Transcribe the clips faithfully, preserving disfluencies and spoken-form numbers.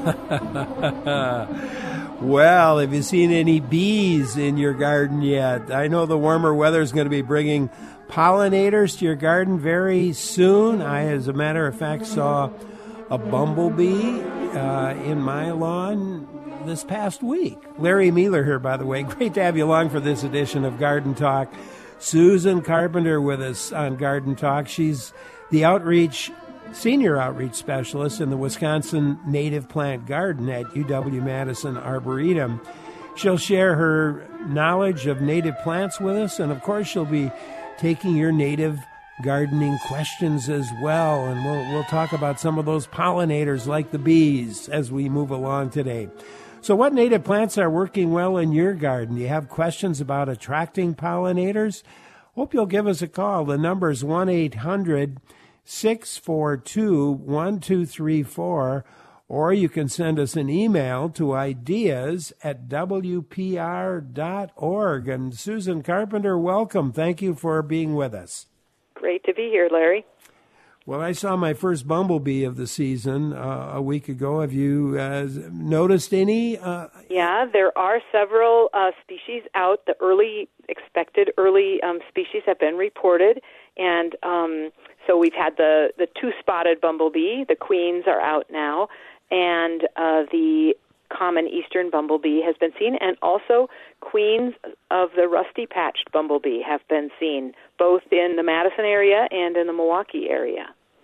Well, have you seen any bees in your garden yet? I know the warmer weather is going to be bringing pollinators to your garden very soon. I, as a matter of fact, saw a bumblebee uh, in my lawn this past week. Larry Mealer here, by the way. Great to have you along for this edition of Garden Talk. Susan Carpenter with us on Garden Talk. She's the outreach Senior Outreach Specialist in the Wisconsin Native Plant Garden at U W-Madison Arboretum. She'll share her knowledge of native plants with us, and of course she'll be taking your native gardening questions as well, and we'll, we'll talk about some of those pollinators like the bees as we move along today. So what native plants are working well in your garden? Do you have questions about attracting pollinators? Hope you'll give us a call. The number is one eight hundred six four two one two three four, or you can send us an email to ideas at w p r dot org. And Susan Carpenter, welcome. Thank you for being with us. Great to be here, Larry. Well, I saw my first bumblebee of the season uh, a week ago. Have you uh, noticed any? Uh, yeah, there are several uh, species out. The early expected early um, species have been reported, and um, so we've had the, the two-spotted bumblebee. The queens are out now, and uh, the common eastern bumblebee has been seen, and also queens of the rusty-patched bumblebee have been seen, both in the Madison area and in the Milwaukee area.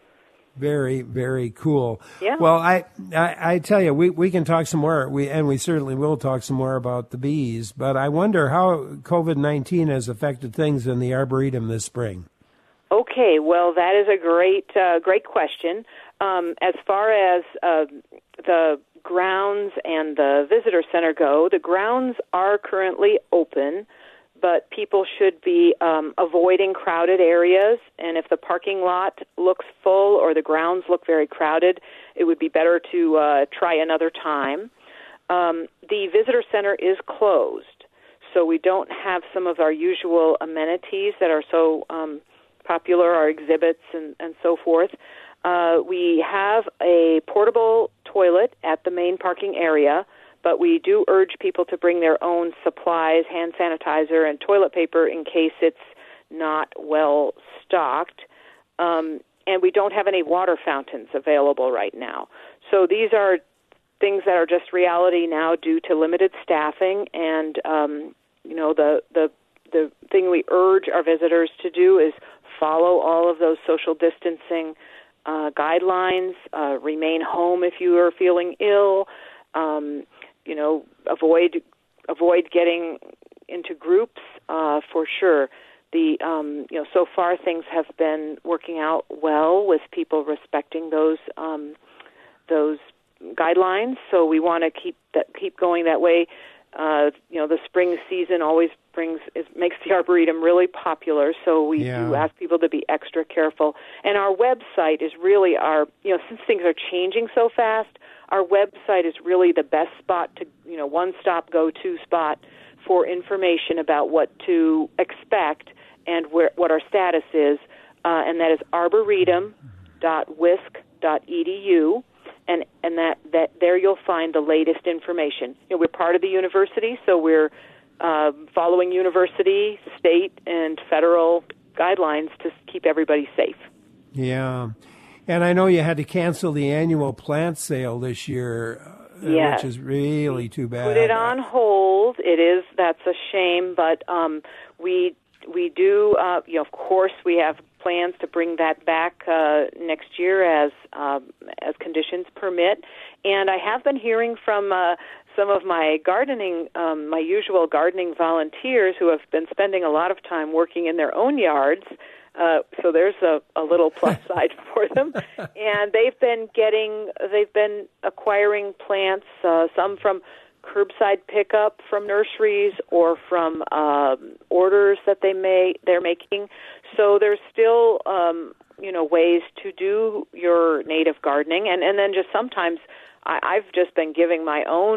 Very, very cool. Yeah. Well, I, I, I tell you, we, we can talk some more, we and we certainly will talk some more about the bees, but I wonder how covid nineteen has affected things in the Arboretum this spring. Okay, well, that is a great, uh, great question. Um, as far as uh, the grounds and the visitor center go, the grounds are currently open, but people should be um, avoiding crowded areas, and if the parking lot looks full or the grounds look very crowded, it would be better to uh, try another time. Um, the visitor center is closed, so we don't have some of our usual amenities that are so um, popular, our exhibits and, and so forth. Uh, we have a portable toilet at the main parking area, but we do urge people to bring their own supplies, hand sanitizer, and toilet paper in case it's not well stocked. Um, and we don't have any water fountains available right now. So these are things that are just reality now due to limited staffing. And, um, you know, the, the, the thing we urge our visitors to do is follow all of those social distancing uh, guidelines, uh, remain home if you are feeling ill, um, you know, avoid avoid getting into groups uh, for sure. The um, you know, so far things have been working out well with people respecting those um, those guidelines. So we want to keep that keep going that way. Uh, you know, the spring season always brings is, makes the Arboretum really popular. So we yeah. do ask people to be extra careful. And our website is really our you know since things are changing so fast. Our website is really the best spot to, you know, one-stop go-to spot for information about what to expect and where what our status is, uh, and that is arboretum dot wisc dot e d u, and and that, that there you'll find the latest information. You know, we're part of the university, so we're uh, following university, state, and federal guidelines to keep everybody safe. Yeah. And I know you had to cancel the annual plant sale this year, uh, yes. which is really too bad. Put it on hold. It is. That's a shame, but um, we we do. Uh, you know, of course, we have plans to bring that back uh, next year as um, as conditions permit. And I have been hearing from uh, some of my gardening, um, my usual gardening volunteers who have been spending a lot of time working in their own yards. Uh, so there's a, a little plus side for them, and they've been getting, they've been acquiring plants, uh, some from curbside pickup from nurseries or from um, orders that they may they're making. So there's still, um, you know, ways to do your native gardening, and and then just sometimes I, I've just been giving my own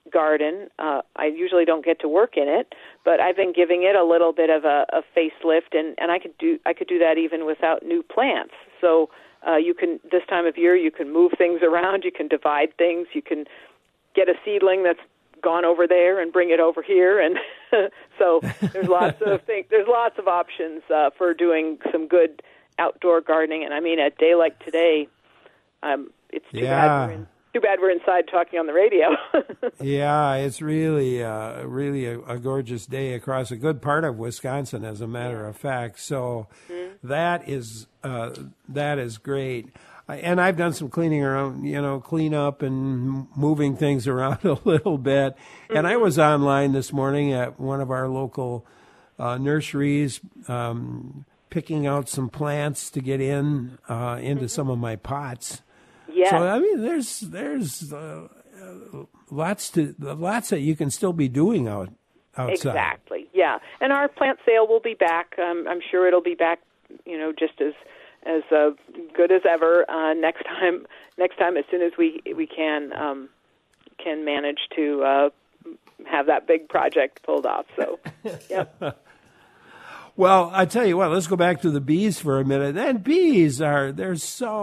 garden. Uh, I usually don't get to work in it, but I've been giving it a little bit of a, a facelift, and, and I could do I could do that even without new plants. So uh, you can this time of year you can move things around, you can divide things, you can get a seedling that's gone over there and bring it over here, and so there's lots of things. There's lots of options uh, for doing some good outdoor gardening. And I mean, a day like today, um, it's too yeah. bad we're in, too bad we're inside talking on the radio. Yeah, it's really, uh, really a, a gorgeous day across a good part of Wisconsin, as a matter of fact. So mm-hmm. that is uh, that is great. And I've done some cleaning around, you know, clean up and moving things around a little bit. Mm-hmm. And I was online this morning at one of our local uh, nurseries, um, picking out some plants to get in uh, into mm-hmm. some of my pots. Yeah. So I mean, there's there's uh, lots to lots that you can still be doing out outside. Exactly. Yeah. And our plant sale will be back. Um, I'm sure it'll be back, you know, just as. as uh, good as ever uh, next time. Next time, as soon as we we can um, can manage to uh, have that big project pulled off. So, yep. Well, I tell you what. Let's go back to the bees for a minute. And bees are they're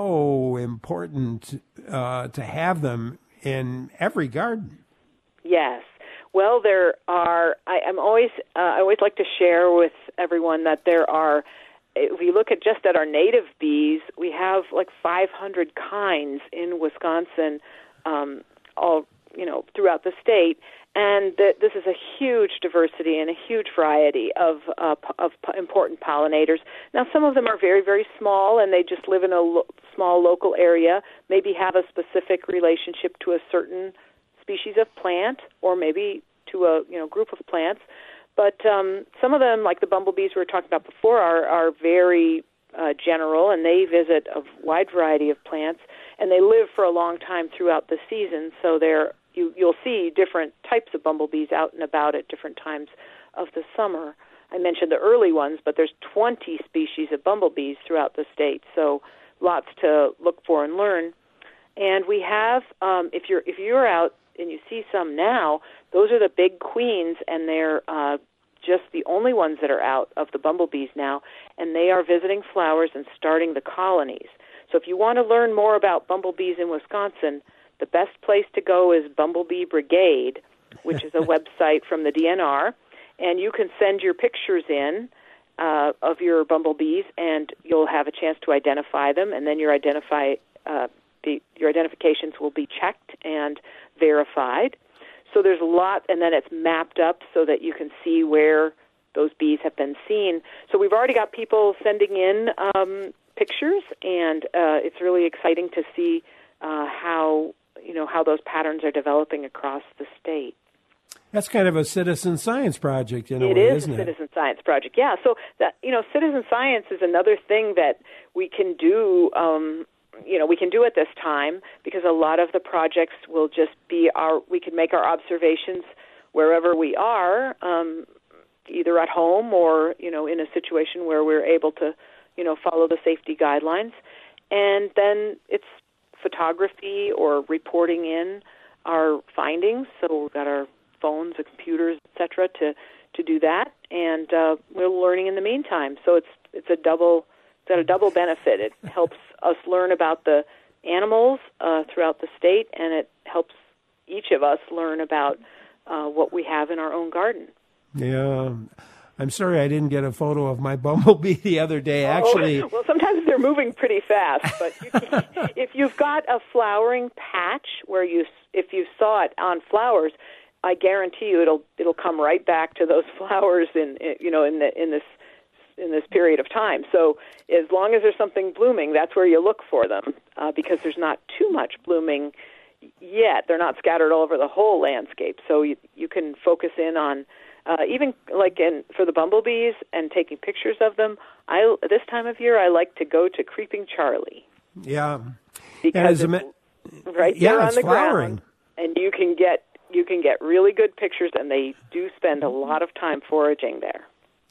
so important uh, to have them in every garden. Yes. Well, there are. I, I'm always. Uh, I always like to share with everyone that there are. If we look at just at our native bees, we have like five hundred kinds in Wisconsin, um, all you know throughout the state, and th- this is a huge diversity and a huge variety of uh, p- of p- important pollinators. Now, some of them are very very small, and they just live in a lo- small local area. Maybe have a specific relationship to a certain species of plant, or maybe to a you know group of plants. But um, some of them, like the bumblebees we were talking about before, are, are very uh, general, and they visit a wide variety of plants, and they live for a long time throughout the season. So they're, you, you'll see different types of bumblebees out and about at different times of the summer. I mentioned the early ones, but there's twenty species of bumblebees throughout the state, so lots to look for and learn. And we have, um, if you're if you're out and you see some now, those are the big queens, and they're uh, just the only ones that are out of the bumblebees now, and they are visiting flowers and starting the colonies. So if you want to learn more about bumblebees in Wisconsin, the best place to go is Bumblebee Brigade, which is a website from the D N R, and you can send your pictures in uh, of your bumblebees, and you'll have a chance to identify them, and then your identify uh, the, your identifications will be checked and verified. So there's a lot, and then it's mapped up so that you can see where those bees have been seen. So we've already got people sending in um, pictures, and uh, it's really exciting to see uh, how you know how those patterns are developing across the state. That's kind of a citizen science project in a it way, is isn't a it? citizen science project, yeah. So that you know, citizen science is another thing that we can do. Um, you know, we can do at this time because a lot of the projects will just be our. We can make our observations wherever we are, um, either at home or you know, in a situation where we're able to, you know, follow the safety guidelines, and then it's photography or reporting in our findings. So we've got our phones, and computers, et cetera, to to do that, and uh, we're learning in the meantime. So it's it's a double it's got a double benefit. It helps us learn about the animals uh, throughout the state, and it helps each of us learn about uh, what we have in our own garden. Yeah. I'm sorry I didn't get a photo of my bumblebee the other day. Actually, oh, well, sometimes they're moving pretty fast. But you can, if you've got a flowering patch where you, if you saw it on flowers, I guarantee you it'll it'll come right back to those flowers in you know in the in this in this period of time. So as long as there's something blooming, that's where you look for them uh, because there's not too much blooming yet. They're not scattered all over the whole landscape. So you you can focus in on. Uh, even like in for the bumblebees and taking pictures of them, I this time of year I like to go to Creeping Charlie. Yeah, because it's ma- right yeah, there on it's the flowering. ground, and you can get you can get really good pictures, and they do spend a lot of time foraging there.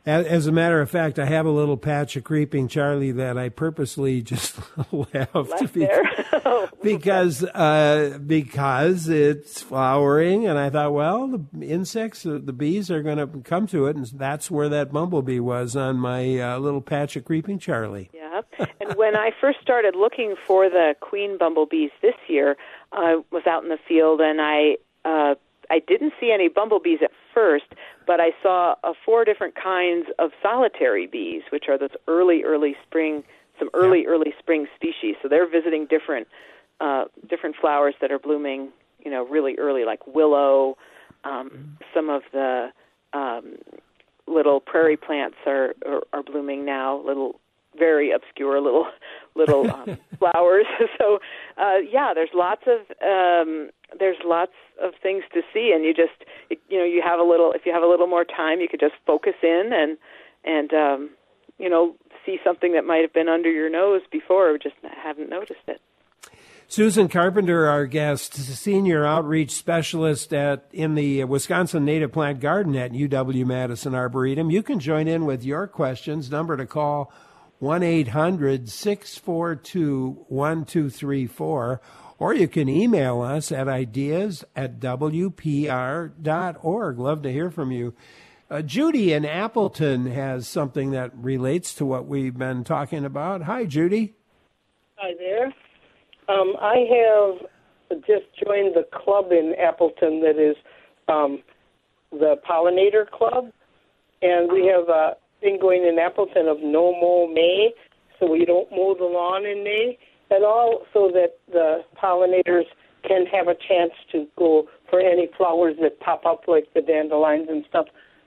As, as a matter of fact, I have a little patch of creeping Charlie that I purposely just left, Left be- there. because uh, because it's flowering, and I thought, well, the insects, the, the bees are going to come to it, and that's where that bumblebee was on my uh, little patch of creeping Charlie. Yeah, and when I first started looking for the queen bumblebees this year, I was out in the field, and I uh, I didn't see any bumblebees at first, but I saw uh, four different kinds of solitary bees, which are those early, early spring, some early, yeah. early spring species. So they're visiting different uh, different flowers that are blooming, you know, really early, like willow. Um, mm-hmm. Some of the um, little prairie plants are, are are blooming now. Little, very obscure little little um, flowers. So uh, yeah, there's lots of um, there's lots of things to see, and you just you know you have a little if you have a little more time, you could just focus in and and um, you know see something that might have been under your nose before, or just haven't noticed it. Susan Carpenter, our guest, senior outreach specialist at in the Wisconsin Native Plant Garden at U W-Madison Arboretum. You can join in with your questions. Number to call, one eight hundred six four two one two three four, or you can email us at ideas at w p r dot org. Love to hear from you. Uh, Judy in Appleton has something that relates to what we've been talking about. Hi, Judy. Hi there. Um, I have just joined the club in Appleton that is um, the Pollinator Club, and we have a thing going in Appleton of no mow May, so we don't mow the lawn in May at all, so that the pollinators can have a chance to go for any flowers that pop up, like the dandelions and stuff.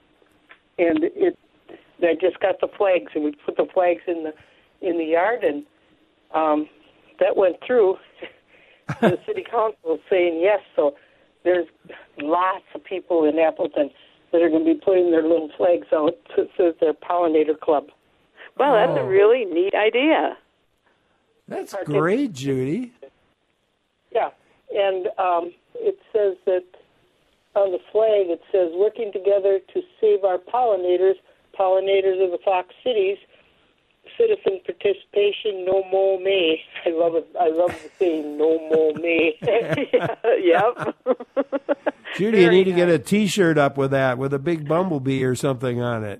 And it, I just got the flags, and we put the flags in the in the yard, and um, that went through the city council saying yes. So there's lots of people in Appleton that are going to be putting their little flags out that says their Pollinator Club. Well, that's oh. a really neat idea. That's great, Judy. Yeah, and um, it says that on the flag, it says, working together to save our pollinators, pollinators of the Fox Cities, citizen participation, no mow May. I love it. I love the saying, no mow May. Yep. Judy, you need to get a T-shirt up with that, with a big bumblebee or something on it.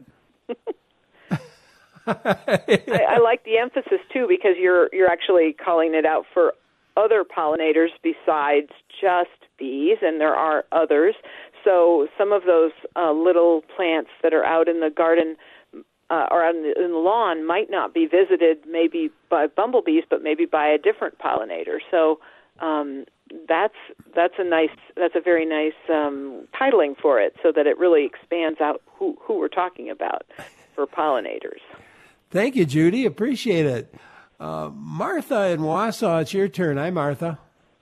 I, I like the emphasis too, because you're you're actually calling it out for other pollinators besides just bees, and there are others. So some of those uh, little plants that are out in the garden uh, or on the, in the lawn might not be visited maybe by bumblebees, but maybe by a different pollinator. So um, that's that's a nice that's a very nice um, titling for it, so that it really expands out who who we're talking about for pollinators. Thank you, Judy. Appreciate it. Uh, Martha in Wausau, it's your turn. Hi, Martha.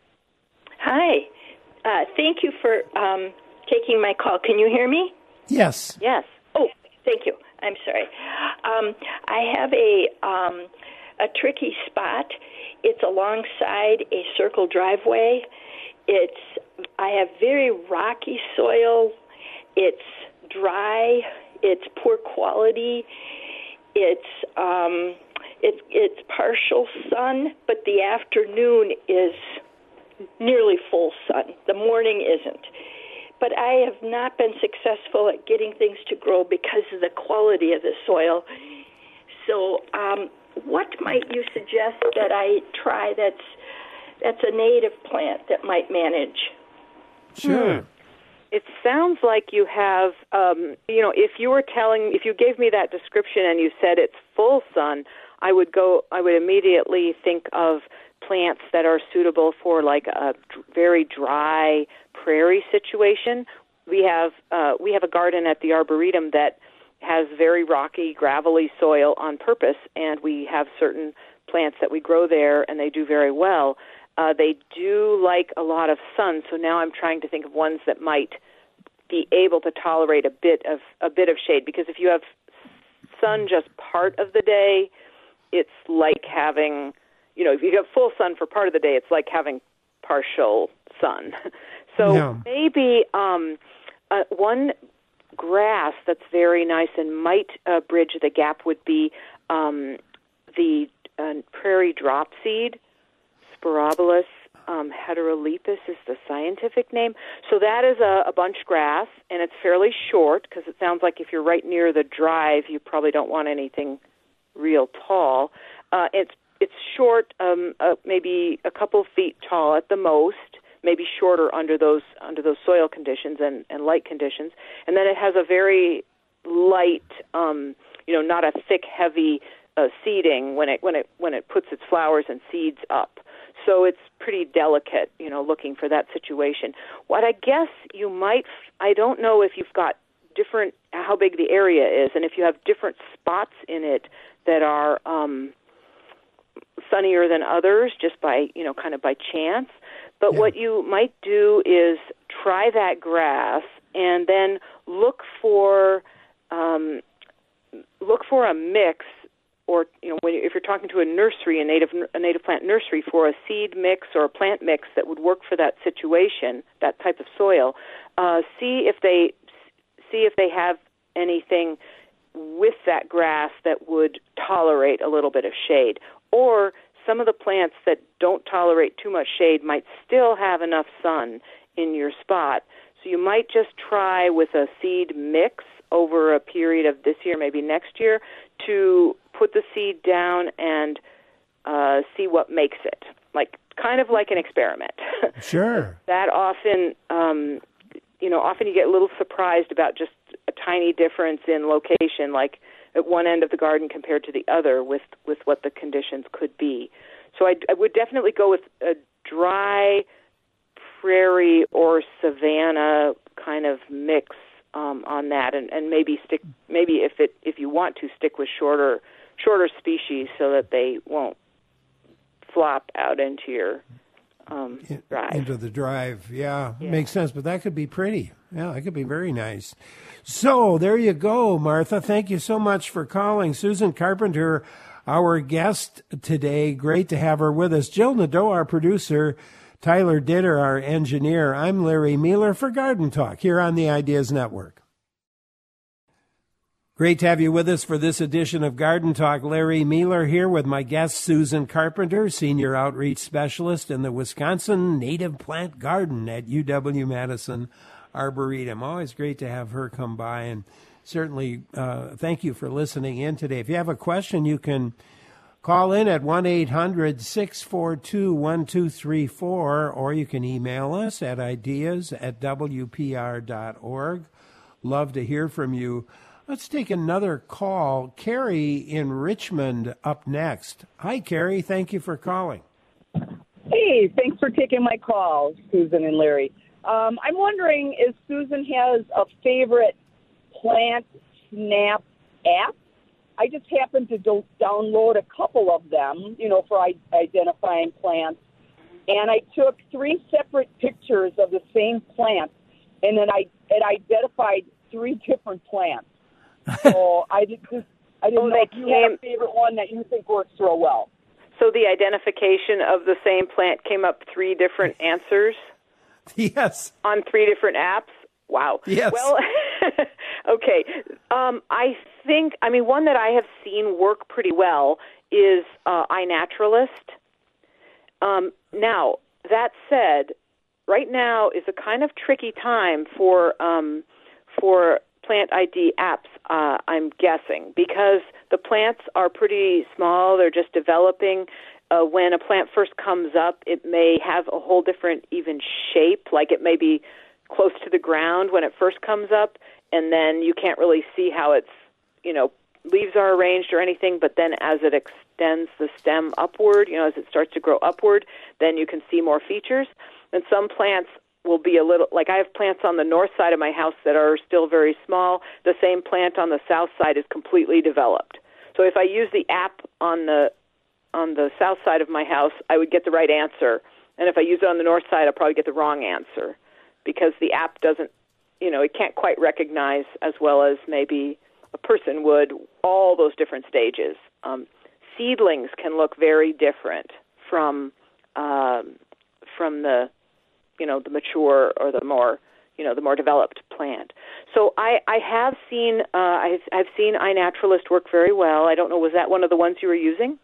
Hi. Uh, thank you for um, taking my call. Can you hear me? Yes. Yes. Oh, thank you. I'm sorry. Um, I have a um, a tricky spot. It's alongside a circle driveway. It's I have very rocky soil. It's dry. It's poor quality. It's um, it's it's partial sun, but the afternoon is nearly full sun. The morning isn't. But I have not been successful at getting things to grow because of the quality of the soil. So, um, what might you suggest that I try? That's that's a native plant that might manage. Sure. Hmm. It sounds like you have, um, you know, if you were telling, if you gave me that description and you said it's full sun, I would go, I would immediately think of plants that are suitable for like a very dry prairie situation. We have, uh, we have a garden at the Arboretum that has very rocky, gravelly soil on purpose, and we have certain plants that we grow there, and they do very well. Uh, they do like a lot of sun, so now I'm trying to think of ones that might be able to tolerate a bit of a bit of shade, because if you have sun just part of the day, it's like having, you know, if you have full sun for part of the day, it's like having partial sun. So yeah. maybe um, uh, one grass that's very nice and might uh, bridge the gap would be um, the uh, prairie drop seed, Sporobolus um, heterolepis is the scientific name. So that is a, a bunch grass, and it's fairly short because it sounds like if you're right near the drive, you probably don't want anything real tall. Uh, it's it's short, um, uh, maybe a couple feet tall at the most, maybe shorter under those under those soil conditions and, and light conditions. And then it has a very light, um, you know, not a thick, heavy uh, seeding when it when it when it puts its flowers and seeds up. So it's pretty delicate, you know, looking for that situation. What I guess you might, I don't know if you've got different, how big the area is, and if you have different spots in it that are um, sunnier than others, just by, you know, kind of by chance. But yeah. What you might do is try that grass and then look for um, look for a mix, or you know, when you, if you're talking to a nursery, a native a native plant nursery, for a seed mix or a plant mix that would work for that situation, that type of soil. Uh, see if they see if they have anything with that grass that would tolerate a little bit of shade, or some of the plants that don't tolerate too much shade might still have enough sun in your spot. So you might just try with a seed mix over a period of this year, maybe next year, to put the seed down and uh, see what makes it, like kind of like an experiment. Sure. That often, um, you know, often you get a little surprised about just a tiny difference in location, like at one end of the garden compared to the other with, with what the conditions could be. So I, I would definitely go with a dry prairie or savanna kind of mix um, on that, and, and maybe stick. Maybe if it if you want to stick with shorter shorter species so that they won't flop out into your um, drive. Into the drive, yeah, yeah, makes sense. But that could be pretty. Yeah, that could be very nice. So there you go, Martha. Thank you so much for calling. Susan Carpenter, our guest today. Great to have her with us. Jill Nadeau, our producer. Tyler Ditter, our engineer. I'm Larry Mueller for Garden Talk here on the Ideas Network. Great to have you with us for this edition of Garden Talk. Larry Mueller here with my guest, Susan Carpenter, Senior Outreach Specialist in the Wisconsin Native Plant Garden at U W-Madison Arboretum. Always great to have her come by, and certainly uh, thank you for listening in today. If you have a question, you can call in at one eight hundred six four two one two three four, or you can email us at ideas at w p r dot org. Love to hear from you. Let's take another call. Carrie in Richmond up next. Hi, Carrie. Thank you for calling. Hey, thanks for taking my call, Susan and Larry. Um, I'm wondering if Susan has a favorite Plant Snap app. I just happened to do- download a couple of them, you know, for I- identifying plants, and I took three separate pictures of the same plant, and then I it identified three different plants. So I did just I didn't oh, know if you came... have a favorite one that you think works real well. So the identification of the same plant came up three different answers? Yes. On three different apps? Wow. Yes. Well, okay. Um, I think, I mean, one that I have seen work pretty well is uh, iNaturalist. Um, now, that said, right now is a kind of tricky time for um, for Plant I D apps, uh, I'm guessing, because the plants are pretty small. They're just developing. Uh, when a plant first comes up, it may have a whole different even shape, like it may be close to the ground when it first comes up, and then you can't really see how its, you know, leaves are arranged or anything, but then as it extends the stem upward, you know, as it starts to grow upward, then you can see more features. And some plants will be a little, like I have plants on the north side of my house that are still very small. The same plant on the south side is completely developed. So if I use the app on the on the south side of my house, I would get the right answer. And if I use it on the north side, I'll probably get the wrong answer, because the app doesn't, you know, it can't quite recognize as well as maybe a person would all those different stages. Um, seedlings can look very different from um, from the, you know, the mature or the more you know, the more developed plant. So I, I have seen uh, I've, I've seen iNaturalist work very well. I don't know, was that one of the ones you were using?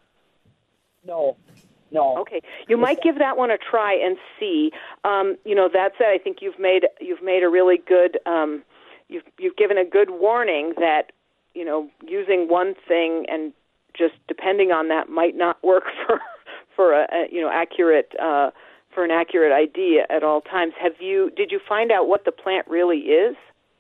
No, no. Okay, you might give that one a try and see. Um, you know, that said, I think you've made you've made a really good um, you've you've given a good warning that, you know, using one thing and just depending on that might not work for for a, a you know accurate uh, for an accurate idea at all times. Have you did you find out what the plant really is?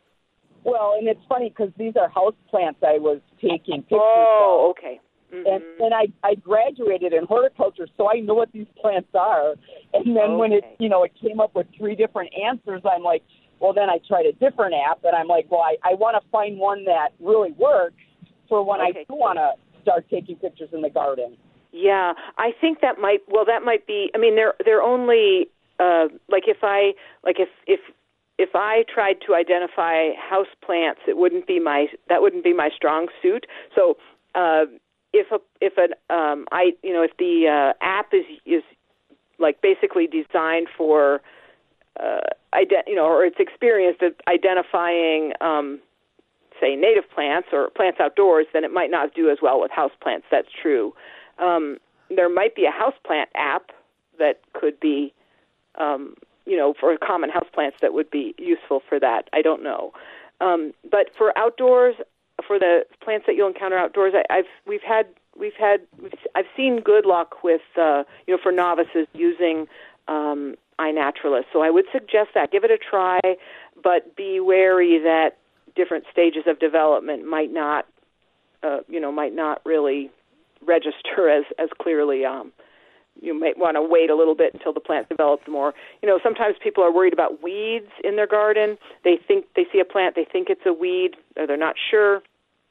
Well, and it's funny because these are house plants I was taking pictures oh, of. okay. Mm-hmm. And, and I, I graduated in horticulture, so I know what these plants are. And then okay. when it, you know, it came up with three different answers, I'm like, well, then I tried a different app, and I'm like, well, I, I want to find one that really works for when okay. I do want to start taking pictures in the garden. Yeah, I think that might, well, that might be, I mean, they're, they're only, uh, like if I, like if, if, if I tried to identify house plants, it wouldn't be my, that wouldn't be my strong suit. So, uh, if a, if an, um, I, you know, if the, uh, app is, is like basically designed for, uh, ident- you know, or it's experienced at identifying, um, say native plants or plants outdoors, then it might not do as well with house plants. That's true. Um, there might be a houseplant app that could be, um, you know, for common houseplants that would be useful for that. I don't know. Um, but for outdoors, for the plants that you'll encounter outdoors, I, I've we've had we've had we've, I've seen good luck with uh, you know for novices using um, iNaturalist. So I would suggest that give it a try, but be wary that different stages of development might not uh, you know might not really register as as clearly. Um, you might want to wait a little bit until the plant develops more. You know, sometimes people are worried about weeds in their garden. They think they see a plant, they think it's a weed, or they're not sure.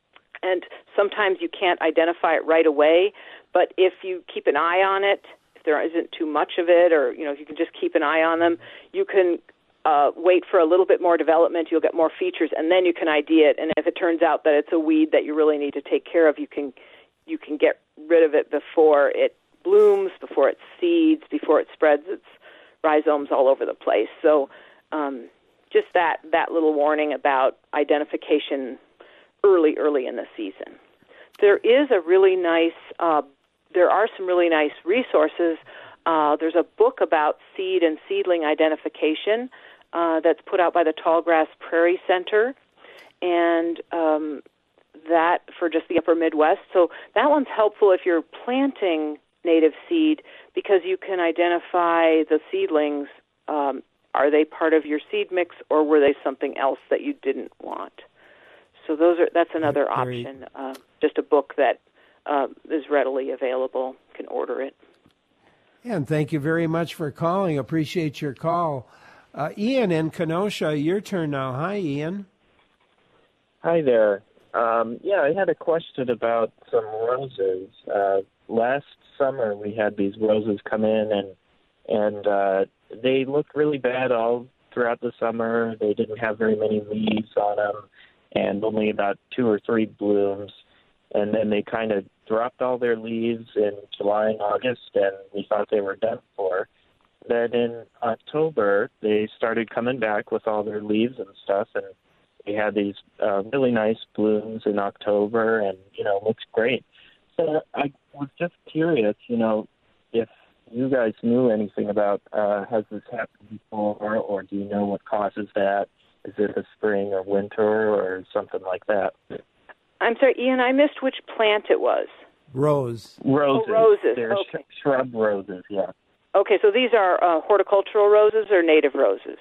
And sometimes you can't identify it right away. But if you keep an eye on it, if there isn't too much of it, or you know, if you can just keep an eye on them, you can uh, wait for a little bit more development. You'll get more features, and then you can I D it. And if it turns out that it's a weed that you really need to take care of, you can you can get rid of it before it blooms, before it seeds, before it spreads its rhizomes all over the place. So um, just that, that little warning about identification early, early in the season. There is a really nice, uh, there are some really nice resources. Uh, there's a book about seed and seedling identification uh, that's put out by the Tallgrass Prairie Center, and um, that for just the upper Midwest. So that one's helpful if you're planting native seed because you can identify the seedlings. Um, are they part of your seed mix, or were they something else that you didn't want? So those are that's another Very, option. Uh, just a book that uh, is readily available. You can order it. And thank you very much for calling. Appreciate your call. Uh, Ian in Kenosha, your turn now. Hi, Ian. Hi there. Um, yeah, I had a question about some roses. Uh, last summer we had these roses come in, and and uh, they looked really bad all throughout the summer. They didn't have very many leaves on them, and only about two or three blooms. And then they kind of dropped all their leaves in July and August, and we thought they were done for. Then in October, they started coming back with all their leaves and stuff, and we had these uh, really nice blooms in October, and, you know, looks great. So I was just curious, you know, if you guys knew anything about, uh, has this happened before, or do you know what causes that? Is it the spring or winter or something like that? I'm sorry, Ian, I missed which plant it was. Rose. Roses. Oh, roses. They're Okay. sh- shrub roses, yeah. Okay, so these are uh, horticultural roses or native roses?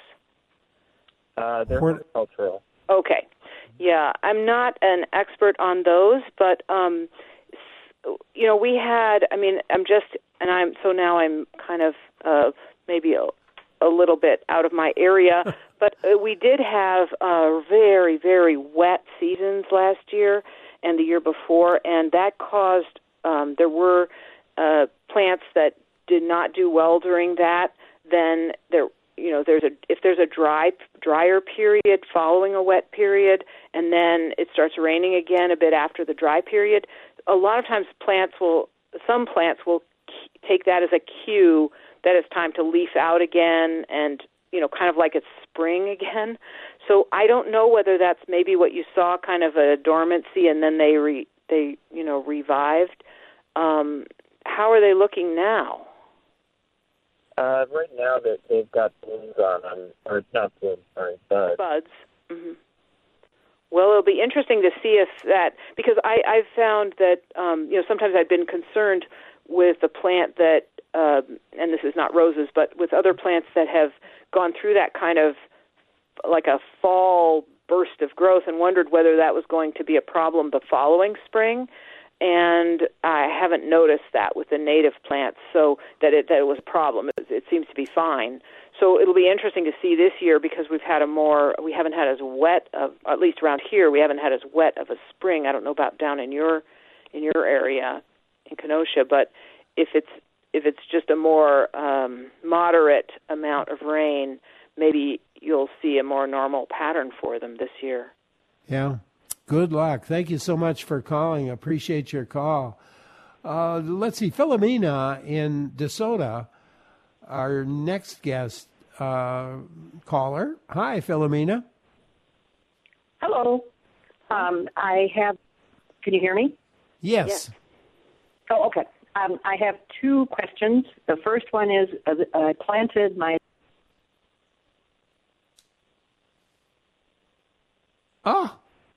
Uh, they're Hort- horticultural. Okay. Yeah, I'm not an expert on those, but, um, you know, we had, I mean, I'm just, and I'm, so now I'm kind of uh, maybe a, a little bit out of my area, but uh, we did have uh, very, very wet seasons last year and the year before, and that caused, um, there were uh, plants that did not do well during that. Then there, you know, there's a if there's a dry drier period following a wet period, and then it starts raining again a bit after the dry period. A lot of times, plants will some plants will take that as a cue that it's time to leaf out again and you know, kind of like it's spring again. So I don't know whether that's maybe what you saw, kind of a dormancy, and then they re, they you know revived. Um, how are they looking now? Uh, right now, that they've got blooms on them, or not blooms, sorry, buds. Buds. Mm-hmm. Well, it'll be interesting to see if that, because I, I've found that, um, you know, sometimes I've been concerned with a plant that, uh, and this is not roses, but with other plants that have gone through that kind of like a fall burst of growth, and wondered whether that was going to be a problem the following spring. And I haven't noticed that with the native plants, so that it, that it was a problem. It, it seems to be fine. So it'll be interesting to see this year, because we've had a more, we haven't had as wet of, at least around here, we haven't had as wet of a spring. I don't know about down in your in your area in Kenosha, but if it's if it's just a more um, moderate amount of rain, maybe you'll see a more normal pattern for them this year. Yeah. Good luck. Thank you so much for calling. Appreciate your call. Uh, let's see, Philomena in DeSoto, our next guest uh, caller. Hi, Philomena. Hello. Um, I have, can you hear me? Yes. Yes. Oh, okay. Um, I have two questions. The first one is, uh, I planted my... Oh.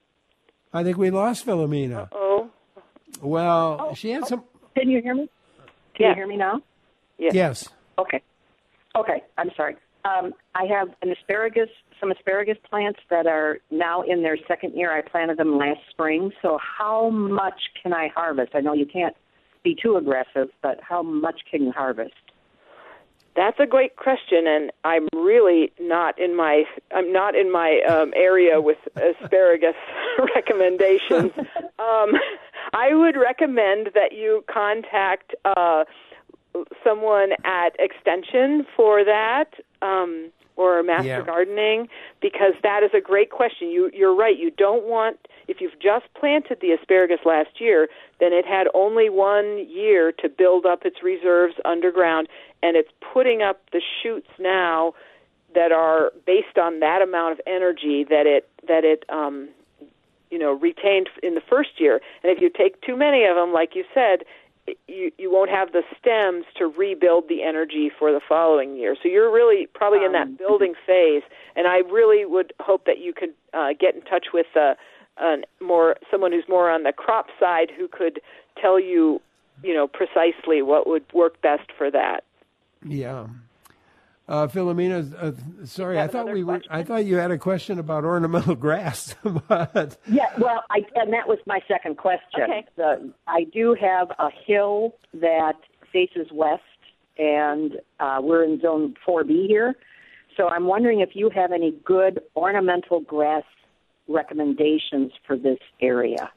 I think we lost Philomena. Oh. Well, Oh, she had oh, some... Can you hear me? Can Yes. you hear me now? Yes. Yes. Okay. Okay, I'm sorry. Um, I have an asparagus, some asparagus plants that are now in their second year. I planted them last spring. So how much can I harvest? I know you can't be too aggressive, but how much can you harvest? That's a great question, and I'm really not in my I'm not in my um, area with asparagus recommendations. Um, I would recommend that you contact uh, someone at Extension for that, um, or Master Yeah. Gardening, because that is a great question. You, you're right. You don't want, if you've just planted the asparagus last year, then it had only one year to build up its reserves underground, and it's putting up the shoots now that are based on that amount of energy that it that it um, you know retained in the first year. And if you take too many of them, like you said, you you won't have the stems to rebuild the energy for the following year. So you're really probably in that building phase. And I really would hope that you could uh, get in touch with uh, an more someone who's more on the crop side who could tell you, you know, precisely what would work best for that. Yeah. Uh, Philomena, uh, sorry, I thought we were. question? I thought you had a question about ornamental grass, but Yeah, well, I, and that was my second question. Okay. The, I do have a hill that faces west, and uh, we're in Zone four B here. So I'm wondering if you have any good ornamental grass recommendations for this area.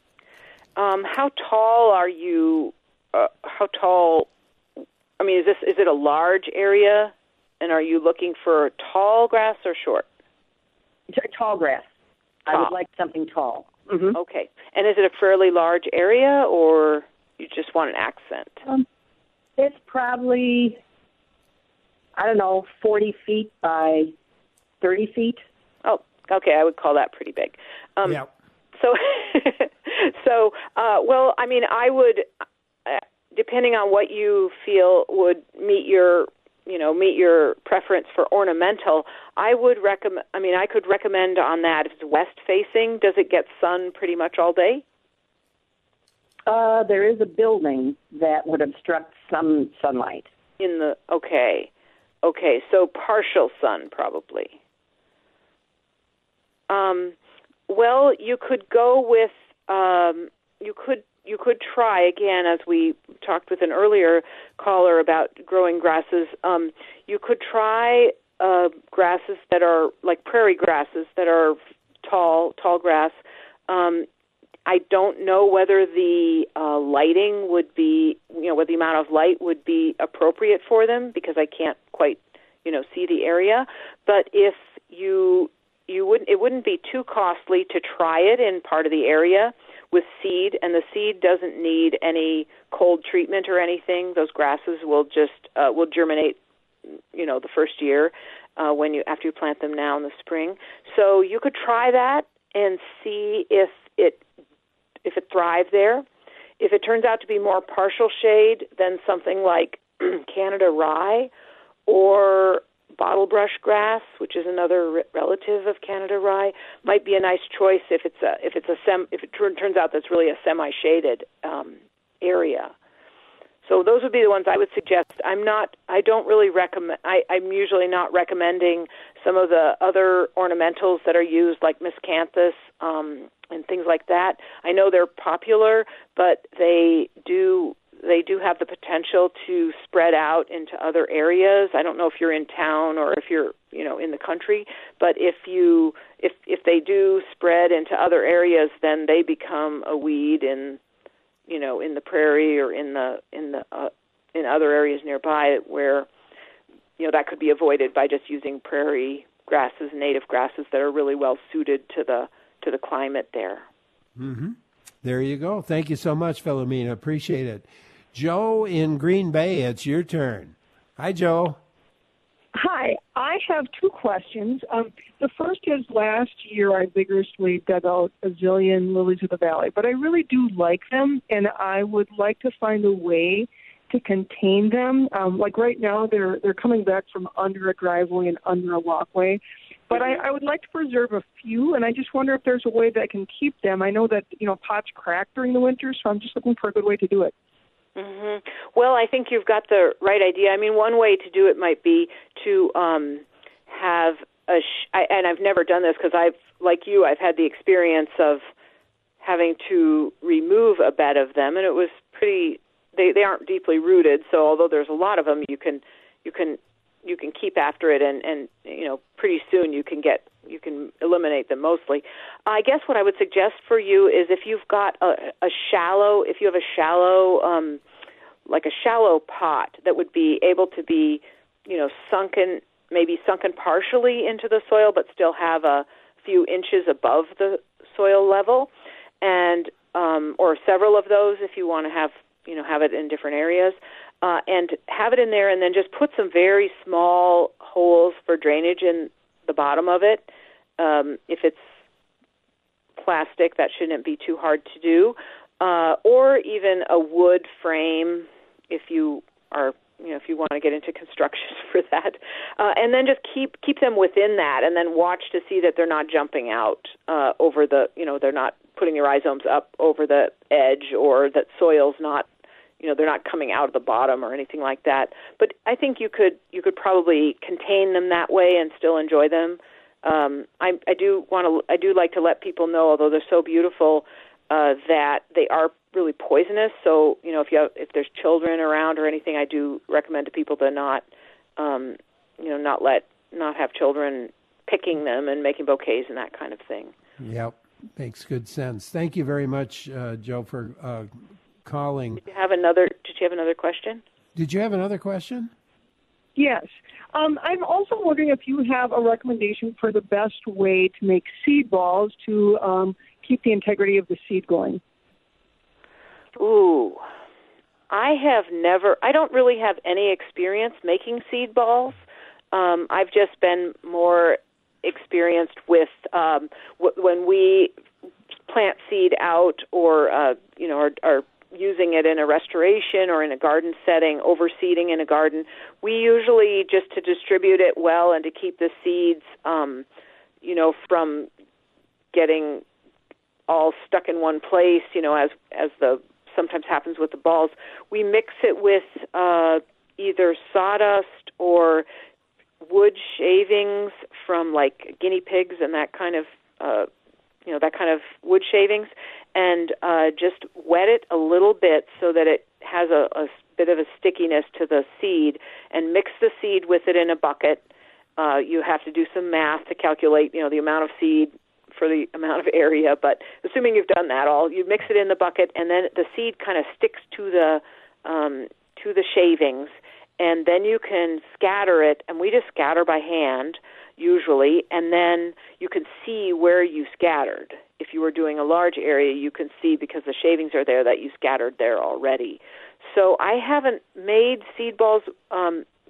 Um, how tall are you? Uh, how tall? I mean, is this is it a large area? And are you looking for tall grass or short? T- tall grass. I Tall. would like something tall. Mm-hmm. Okay. And is it a fairly large area, or you just want an accent? Um, it's probably, I don't know, forty feet by thirty feet. Oh, okay. I would call that pretty big. Um, yeah. So, so uh, well, I mean, I would, uh, depending on what you feel would meet your you know, meet your preference for ornamental, I would recommend, I mean, I could recommend on that if it's west-facing, does it get sun pretty much all day? Uh, there is a building that would obstruct some sunlight. In the, okay, okay, so partial sun probably. Um, well, you could go with, um, you could You could try, again, as we talked with an earlier caller about growing grasses, um, you could try uh, grasses that are like prairie grasses that are tall, tall grass. Um, I don't know whether the uh, lighting would be, you know, whether the amount of light would be appropriate for them, because I can't quite, you know, see the area. But if you, you wouldn't, it wouldn't be too costly to try it in part of the area with seed, and the seed doesn't need any cold treatment or anything. Those grasses will just uh, will germinate you know, the first year uh, when you after you plant them now in the spring. So you could try that and see if it if it thrives there. If it turns out to be more partial shade, then something like Canada rye or bottlebrush grass, which is another re- relative of Canada rye, might be a nice choice if it's a if it's a sem if it tur- turns out that's really a semi-shaded um, area. So those would be the ones I would suggest. I'm not. I don't really recommend. I, I'm usually not recommending some of the other ornamentals that are used, like miscanthus um, and things like that. I know they're popular, but they do. They do have the potential to spread out into other areas. I don't know if you're in town or if you're, you know, in the country, but if you if if they do spread into other areas, then they become a weed in, you know, in the prairie or in the in the uh, in other areas nearby where, you know, that could be avoided by just using prairie grasses, native grasses that are really well suited to the to the climate there. Mm-hmm. There you go. Thank you so much, Philomena. Appreciate it. Joe in Green Bay, it's your turn. Hi, Joe. Hi. I have two questions. Um, the first is last year I vigorously dug out a zillion lilies of the valley, but I really do like them, and I would like to find a way to contain them. Um, like right now, they're they're coming back from under a driveway and under a walkway. But I, I would like to preserve a few, and I just wonder if there's a way that I can keep them. I know that, you know, pots crack during the winter, so I'm just looking for a good way to do it. Mm-hmm. Well, I think you've got the right idea. I mean, one way to do it might be to um, have a, sh- I, and I've never done this because I've, like you, I've had the experience of having to remove a bed of them, and it was pretty, they, they aren't deeply rooted, so although there's a lot of them, you can, you can, you can keep after it, and, and you know, pretty soon you can get, you can eliminate them mostly. I guess what I would suggest for you is if you've got a, a shallow, if you have a shallow, um, like a shallow pot that would be able to be, you know, sunken, maybe sunken partially into the soil, but still have a few inches above the soil level, and um, or several of those if you want to have, you know, have it in different areas. Uh, and have it in there, and then just put some very small holes for drainage in the bottom of it. Um, if it's plastic, that shouldn't be too hard to do. Uh, or even a wood frame, if you are, you know, if you want to get into construction for that. Uh, and then just keep keep them within that, and then watch to see that they're not jumping out uh, over the, you know, they're not putting the rhizomes up over the edge, or that soil's not, you know, they're not coming out of the bottom or anything like that. But I think you could you could probably contain them that way and still enjoy them. Um, I, I do want to I do like to let people know, although they're so beautiful, uh, that they are really poisonous. So, you know, if you have, if there's children around or anything, I do recommend to people to not um, you know not let not have children picking them and making bouquets and that kind of thing. Yep, makes good sense. Thank you very much, uh, Joe, for uh, calling. Did you have another? Did you have another question? Did you have another question? Yes. Um, I'm also wondering if you have a recommendation for the best way to make seed balls to um, keep the integrity of the seed going. Ooh, I have never, I don't really have any experience making seed balls. Um, I've just been more experienced with um, w- when we plant seed out or, uh, you know, are, are using it in a restoration or in a garden setting, overseeding in a garden. We usually, just to distribute it well and to keep the seeds, um, you know, from getting all stuck in one place, you know, as as the sometimes happens with the balls, we mix it with uh, either sawdust or wood shavings from like guinea pigs and that kind of, uh, you know, that kind of wood shavings, and uh, just wet it a little bit so that it has a, a bit of a stickiness to the seed, and mix the seed with it in a bucket. Uh, you have to do some math to calculate, you know, the amount of seed for the amount of area, but assuming you've done that all, you mix it in the bucket, and then the seed kind of sticks to the um, to the shavings, and then you can scatter it, and we just scatter by hand usually, and then you can see where you scattered. If you were doing a large area, you can see, because the shavings are there, that you scattered there already. So I haven't made seed balls um,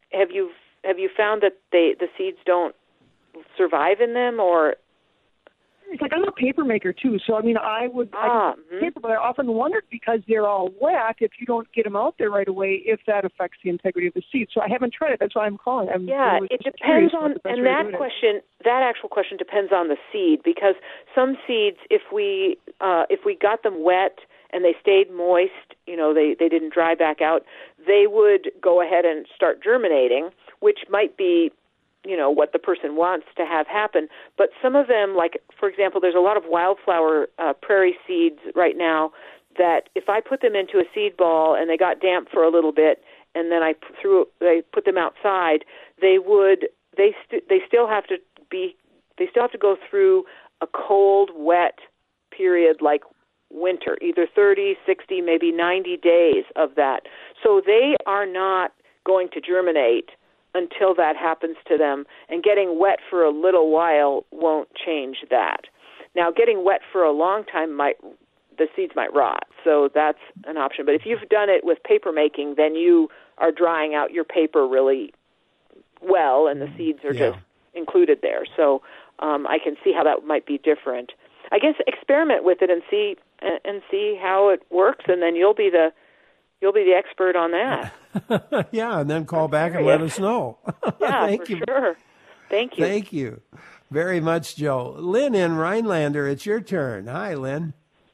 have you have you found that they the seeds don't survive in them, or? It's like I'm a paper maker too, so I mean I would ah, I mm-hmm. paper, but I often wondered because they're all wet, if you don't get them out there right away, if that affects the integrity of the seed. So I haven't tried it. That's why I'm calling. I'm yeah, really it depends on, and that question, it. that actual question depends on the seed, because some seeds, if we uh, if we got them wet and they stayed moist, you know, they they didn't dry back out, they would go ahead and start germinating, which might be, you know, what the person wants to have happen. But some of them, like, for example, there's a lot of wildflower uh, prairie seeds right now that if I put them into a seed ball and they got damp for a little bit, and then I threw, I put them outside, they would, they st- they still have to be, they still have to go through a cold, wet period like winter, either thirty, sixty, maybe ninety days of that. So they are not going to germinate until that happens to them, and getting wet for a little while won't change that. Now, getting wet for a long time might, the seeds might rot, so that's an option. But if you've done it with paper making, then you are drying out your paper really well, and the seeds are yeah. just included there. So um, I can see how that might be different. I guess experiment with it and see and see how it works, and then you'll be the You'll be the expert on that. yeah, and then call I'm back serious. and let us know. yeah, Thank for you. sure. Thank you. Thank you very much, Joe. Lynn in Rhinelander, it's your turn. Hi, Lynn.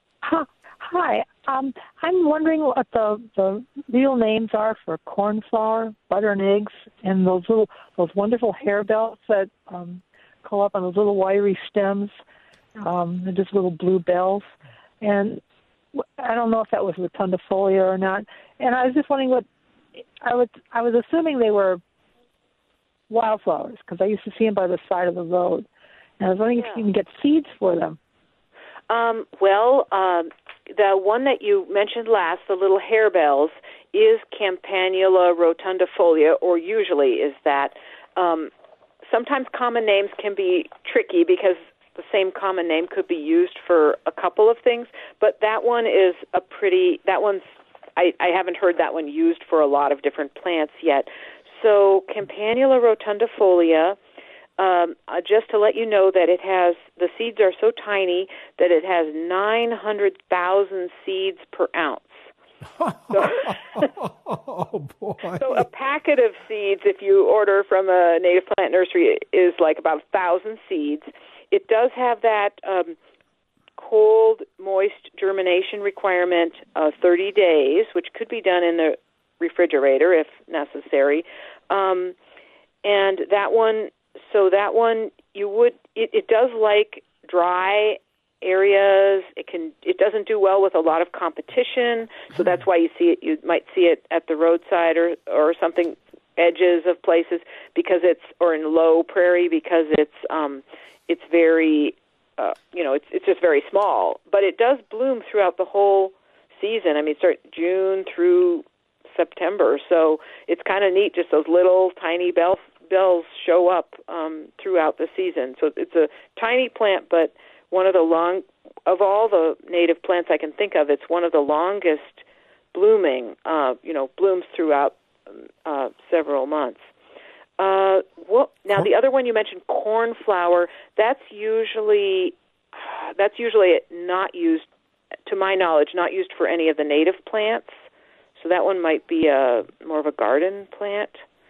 Hi. Um, I'm wondering what the, the real names are for cornflower, butter and eggs, and those little those wonderful harebells that um, call up on those little wiry stems. Um, they're just little blue bells. And I don't know if that was rotundifolia or not. And I was just wondering what I was. I was assuming they were wildflowers because I used to see them by the side of the road. And I was wondering yeah. if you can get seeds for them. Um, well, um, the one that you mentioned last, the little harebells, is Campanula rotundifolia, or usually is that. Um, sometimes common names can be tricky because the same common name could be used for a couple of things, but that one is a pretty, that one's, I, I haven't heard that one used for a lot of different plants yet. So Campanula rotundifolia, um, uh, just to let you know that it has, the seeds are so tiny that it has nine hundred thousand seeds per ounce. So, oh, boy. So a packet of seeds, if you order from a native plant nursery, is like about a thousand seeds. It does have that um, cold, moist germination requirement of thirty days, which could be done in the refrigerator if necessary. Um, and that one, so that one, you would, it, it does like dry areas. It can, it doesn't do well with a lot of competition, so that's why you see it. You might see it at the roadside or or something, edges of places, because it's, or in low prairie because it's um, it's very, uh, you know, it's it's just very small. But it does bloom throughout the whole season. I mean, start June through September, so it's kind of neat. Just those little tiny bells bells show up um, throughout the season. So it's a tiny plant, but one of the long, of all the native plants I can think of, it's one of the longest blooming, uh, you know, blooms throughout uh, several months. Uh, well, now the other one you mentioned, cornflower, that's usually, that's usually not used, to my knowledge, not used for any of the native plants. So that one might be a more of a garden plant.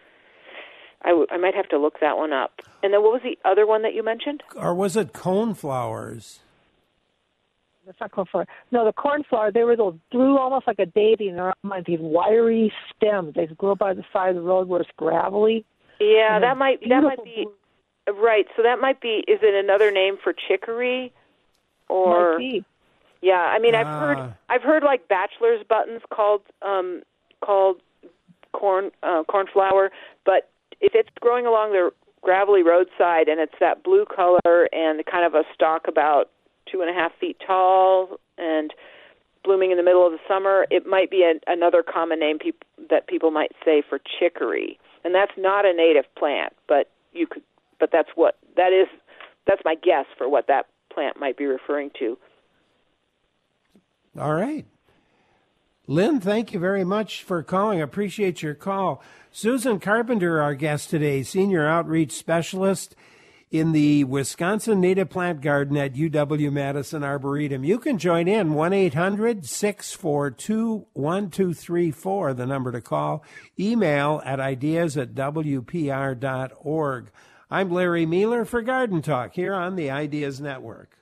I, w- I might have to look that one up. And then what was the other one that you mentioned? Or was it coneflowers? That's not cornflower. No, the cornflower, they were those blue, almost like a daisy, and they're on these wiry stems. They grow by the side of the road where it's gravelly. Yeah, that might that might be right. So that might be. Is it another name for chicory? Or might be. Yeah, I mean, I've uh, heard I've heard like bachelor's buttons called um, called corn uh, cornflower, but if it's growing along the gravelly roadside and it's that blue color and kind of a stalk about two and a half feet tall and blooming in the middle of the summer, it might be a, another common name peop- that people might say for chicory. And that's not a native plant, but you could, but that's what that is. That's my guess for what that plant might be referring to. All right. Lynn, thank you very much for calling. I appreciate your call. Susan Carpenter, our guest today, Senior Outreach Specialist in the Wisconsin Native Plant Garden at U W-Madison Arboretum. You can join in, one eight hundred six four two one two three four, the number to call. Email at ideas at w p r dot org. I'm Larry Mueller for Garden Talk here on the Ideas Network.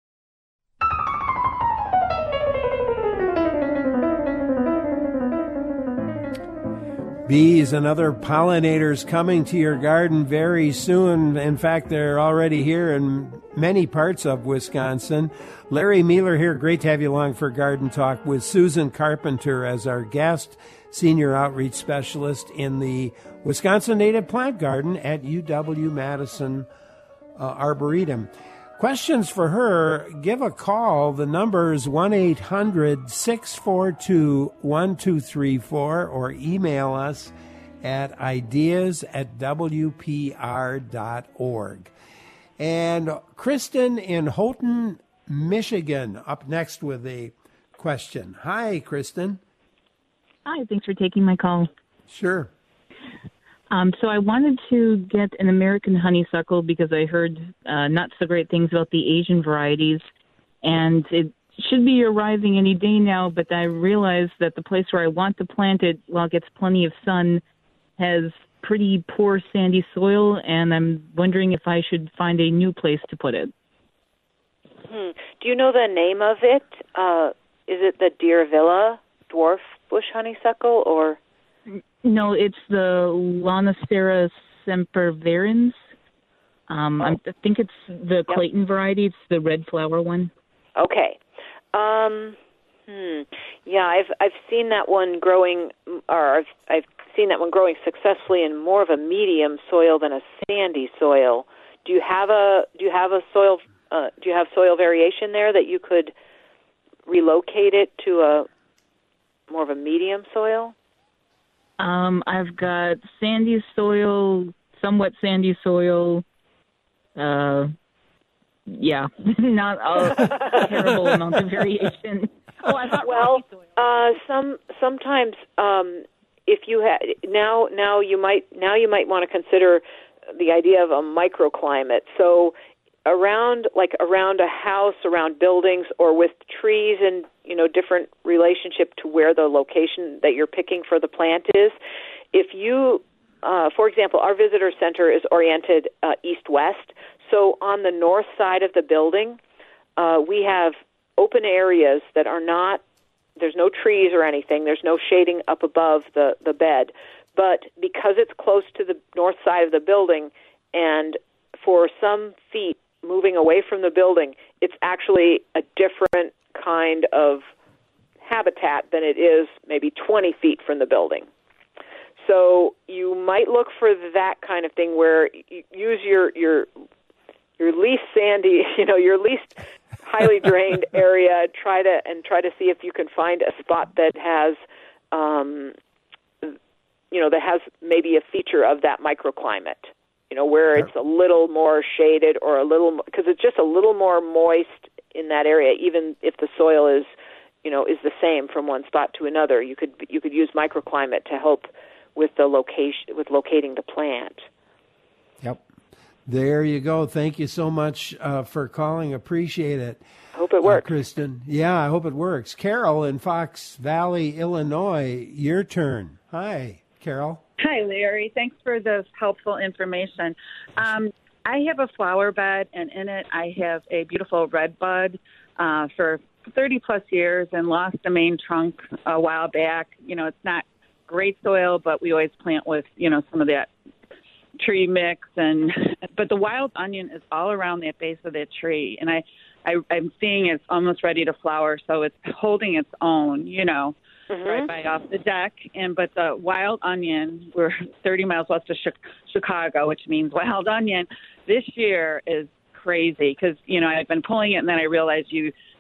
Bees and other pollinators coming to your garden very soon. In fact, they're already here in many parts of Wisconsin. Larry Mueller here. Great to have you along for Garden Talk with Susan Carpenter as our guest, Senior Outreach Specialist in the Wisconsin Native Plant Garden at U W-Madison uh, Arboretum. Questions for her, give a call. The number is one eight hundred six four two one two three four or email us at ideas at w p r dot org. And Kristen in Houghton, Michigan, up next with a question. Hi, Kristen. Hi, thanks for taking my call. Sure. Um, so I wanted to get an American honeysuckle because I heard uh, not so great things about the Asian varieties, and it should be arriving any day now, but I realized that the place where I want to plant it, while it gets plenty of sun, has pretty poor sandy soil, and I'm wondering if I should find a new place to put it. Hmm. Do you know the name of it? Uh, is it the Deer Villa dwarf bush honeysuckle, or... No, it's the Lonicera sempervirens. Um, oh. I think it's the Clayton yep. variety. It's the red flower one. Okay. Um, hmm. Yeah, I've I've seen that one growing, or I've I've seen that one growing successfully in more of a medium soil than a sandy soil. Do you have a Do you have a soil uh, Do you have soil variation there that you could relocate it to a more of a medium soil? Um, I've got sandy soil, somewhat sandy soil. Uh, yeah, not a terrible amount of variation. Oh, I thought well, uh, some sometimes um, if you had now now you might now you might want to consider the idea of a microclimate. So around like around a house, around buildings, or with trees and you know different relationship to where the location that you're picking for the plant is. If you, uh, for example, our visitor center is oriented uh, east-west. So on the north side of the building, uh, we have open areas that are not. There's no trees or anything. There's no shading up above the the bed. But because it's close to the north side of the building, and for some feet moving away from the building, it's actually a different kind of habitat than it is maybe twenty feet from the building. So you might look for that kind of thing where you use your your your least sandy, you know, your least highly drained area. Try to and try to see if you can find a spot that has, um, you know, that has maybe a feature of that microclimate. You know, where it's a little more shaded or a little, because it's just a little more moist in that area, even if the soil is, you know, is the same from one spot to another. You could you could use microclimate to help with the location, with locating the plant. Yep. There you go. Thank you so much uh, for calling. Appreciate it. I hope it works. Uh, Kristen. Yeah, I hope it works. Carol in Fox Valley, Illinois, your turn. Hi, Carol. Hi, Larry. Thanks for the helpful information. Um, I have a flower bed, and in it I have a beautiful red bud uh, for thirty plus years and lost the main trunk a while back. You know, it's not great soil, but we always plant with, you know, some of that tree mix. And but the wild onion is all around that base of that tree, and I, I I'm seeing it's almost ready to flower, so it's holding its own, you know. Mm-hmm. Right by off the deck, and but the wild onion, we're thirty miles west of Chicago, which means wild onion. This year is crazy because you know I've been pulling it, and then I realized you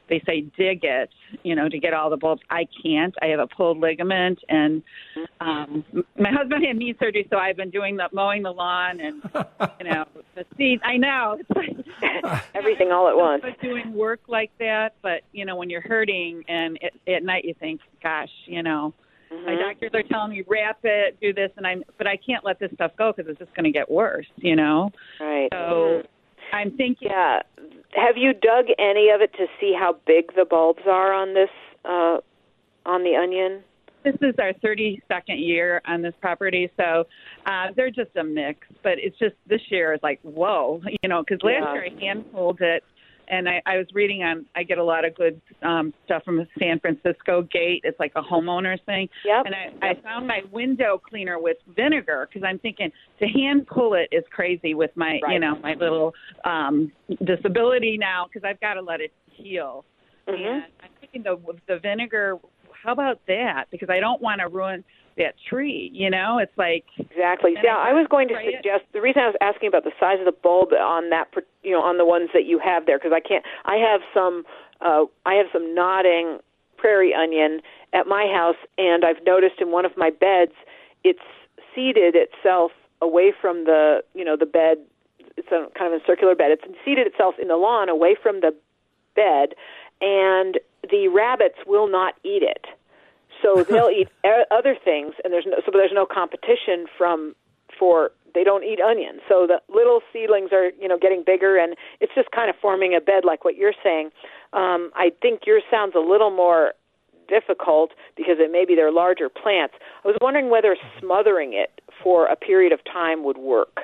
they say dig it, you know, to get all the bulbs. I can't. I have a pulled ligament, and um, my husband had knee surgery, so I've been doing the mowing the lawn and you know the seeds. I know it's like everything all at once. Doing work like that, but you know when you're hurting and it, at night you think, gosh, you know. Mm-hmm. My doctors are telling me wrap it, do this, and I'm, but I can't let this stuff go because it's just going to get worse, you know. Right. So I'm thinking. Yeah. Have you dug any of it to see how big the bulbs are on this, uh, on the onion? This is our thirty-second year on this property, so uh, they're just a mix. But it's just this year is like whoa, you know, because last yeah. year I hand pulled it. And I, I was reading on, I get a lot of good um, stuff from San Francisco Gate. It's like a homeowner's thing. Yep. And I, I found my window cleaner with vinegar because I'm thinking to hand pull it is crazy with my, right. you know, my little um, disability now because I've got to let it heal. Mm-hmm. And I'm thinking the, the vinegar, how about that? Because I don't want to ruin that tree, you know? It's like... Exactly. Yeah, I was going to suggest, the reason I was asking about the size of the bulb on that, you know, on the ones that you have there, because I can't, I have some, uh, I have some nodding prairie onion at my house, and I've noticed in one of my beds, it's seeded itself away from the, you know, the bed, it's a kind of a circular bed, it's seeded itself in the lawn away from the bed, and the rabbits will not eat it. So they'll eat other things, and there's no, so there's no competition from for they don't eat onions. So the little seedlings are you know getting bigger, and it's just kind of forming a bed like what you're saying. Um, I think yours sounds a little more difficult because it maybe they're larger plants. I was wondering whether smothering it for a period of time would work.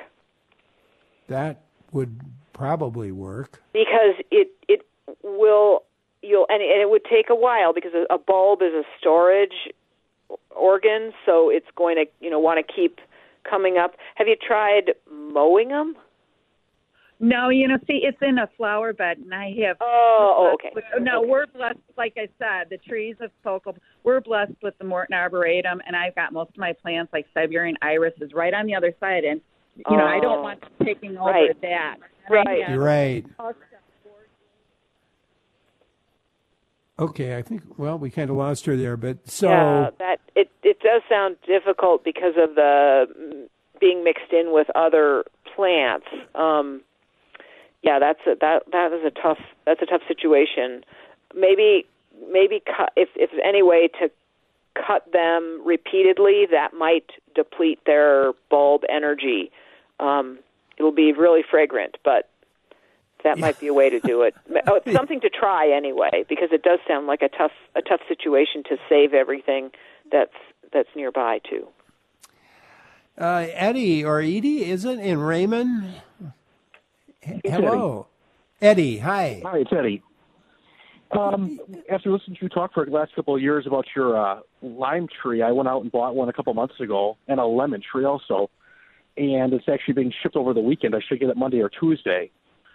That would probably work because it it will. You'll and it would take a while because a bulb is a storage organ, so it's going to you know want to keep coming up. Have you tried mowing them? No, you know, see, it's in a flower bed, and I have. Oh, oh okay. With, no, okay. We're blessed. Like I said, the trees of focal. We're blessed with the Morton Arboretum, and I've got most of my plants, like Siberian iris, is right on the other side, and you oh, know, I don't want them taking over right. that. Right. You're right. Okay, I think, well, we kind of lost her there, but so... Yeah, that, it, it does sound difficult because of the being mixed in with other plants. Um, yeah, that's a, that that is a tough, that's a tough situation. Maybe, maybe cut, if, if there's any way to cut them repeatedly, that might deplete their bulb energy. Um, it'll be really fragrant, but... That might be a way to do it. Oh, it's something to try anyway, because it does sound like a tough a tough situation to save everything that's that's nearby too. Uh, Eddie or Edie, is it in Raymond? It's Hello, Eddie. Eddie. Hi. Hi, it's Eddie. Um, after listening to you talk for the last couple of years about your uh, lime tree, I went out and bought one a couple months ago, and a lemon tree also, and it's actually being shipped over the weekend. I should get it Monday or Tuesday.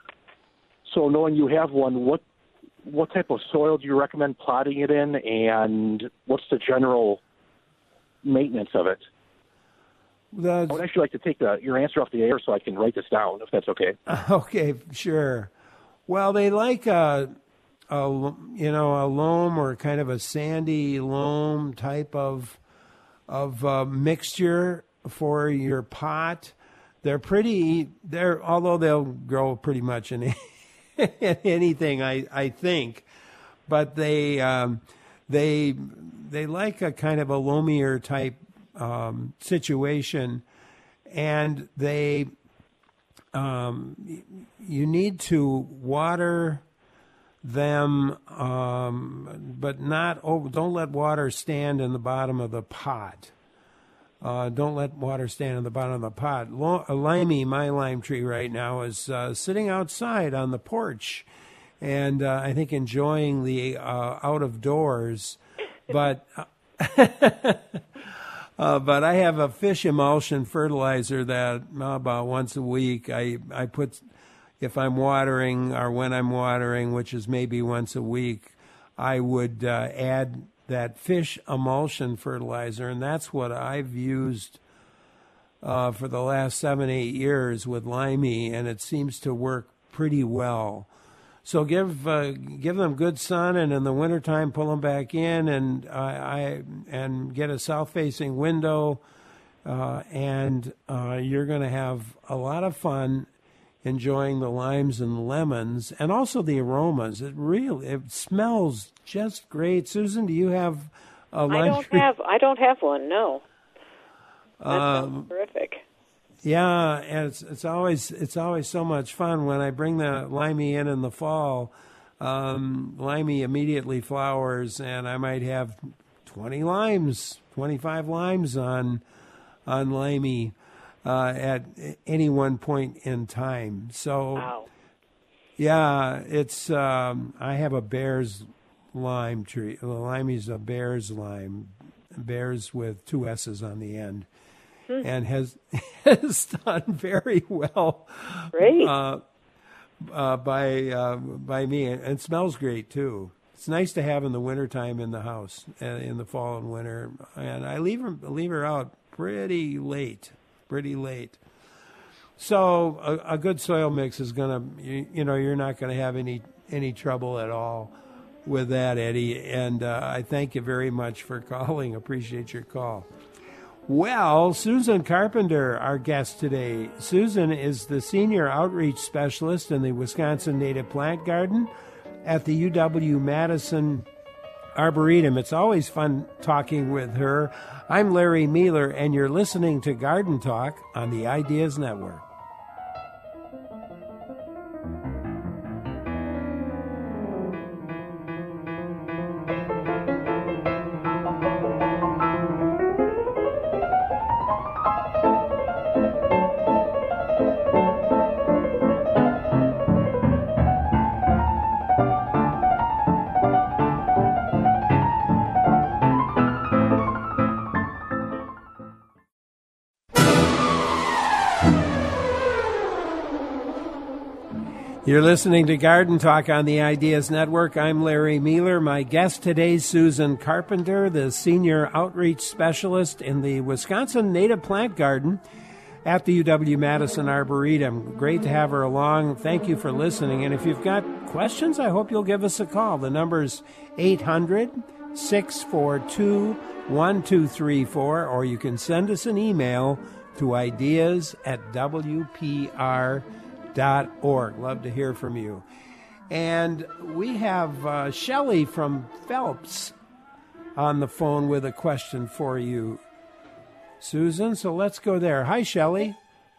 So knowing you have one, what what type of soil do you recommend plotting it in, and what's the general maintenance of it? The, I would actually like to take the, your answer off the air so I can write this down, if that's okay. Okay, sure. Well, they like a, a you know a loam or kind of a sandy loam type of of uh, mixture for your pot. They're pretty. They're although they'll grow pretty much in. anything, I, I think, but they um, they they like a kind of a loamier type um, situation, and they um, you need to water them, um, but not over. Don't let water stand in the bottom of the pot. Uh, don't let water stand in the bottom of the pot. Lo- Limey, my lime tree right now, is uh, sitting outside on the porch, and uh, I think enjoying the uh, out of doors. But uh, uh, but I have a fish emulsion fertilizer that uh, about once a week I I put if I'm watering or when I'm watering, which is maybe once a week, I would uh, add that fish emulsion fertilizer, and that's what I've used uh, for the last seven, eight years with Limey, and it seems to work pretty well. So give uh, give them good sun, and in the wintertime pull them back in, and uh, I and get a south-facing window, uh, and uh, you're going to have a lot of fun enjoying the limes and lemons, and also the aromas. It really it smells just great. Susan, do you have a lime I don't tree? have. I don't have one. No. That Um, sounds terrific. Yeah, and it's it's always it's always so much fun when I bring the limey in in the fall. Um, limey immediately flowers, and I might have twenty limes, twenty-five limes on on limey uh, at any one point in time. So, wow. yeah, it's um, I have a Bear's lime tree. The limey's a Bear's lime, Bear's with two S's on the end. And has has done very well. Great. Uh, uh, by uh, by me, and it smells great too. It's nice to have in the wintertime in the house, uh, in the fall and winter. And I leave her leave her out pretty late, pretty late. So a, a good soil mix is gonna, you, you know, you're not gonna have any any trouble at all with that, Eddie. And uh, I thank you very much for calling. Appreciate your call. Well, Susan Carpenter, our guest today. Susan is the Senior Outreach Specialist in the Wisconsin Native Plant Garden at the U W-Madison Arboretum. It's always fun talking with her. I'm Larry Mueller, and you're listening to Garden Talk on the Ideas Network. You're listening to Garden Talk on the Ideas Network. I'm Larry Mueller. My guest today, Susan Carpenter, the Senior Outreach Specialist in the Wisconsin Native Plant Garden at the U W-Madison Arboretum. Great to have her along. Thank you for listening. And if you've got questions, I hope you'll give us a call. The number's eight hundred, six four two, one two three four, or you can send us an email to ideas at W P R dot org. Love to hear from you. And we have uh, Shelley from Phelps on the phone with a question for you, Susan. So let's go there. Hi, Shelley.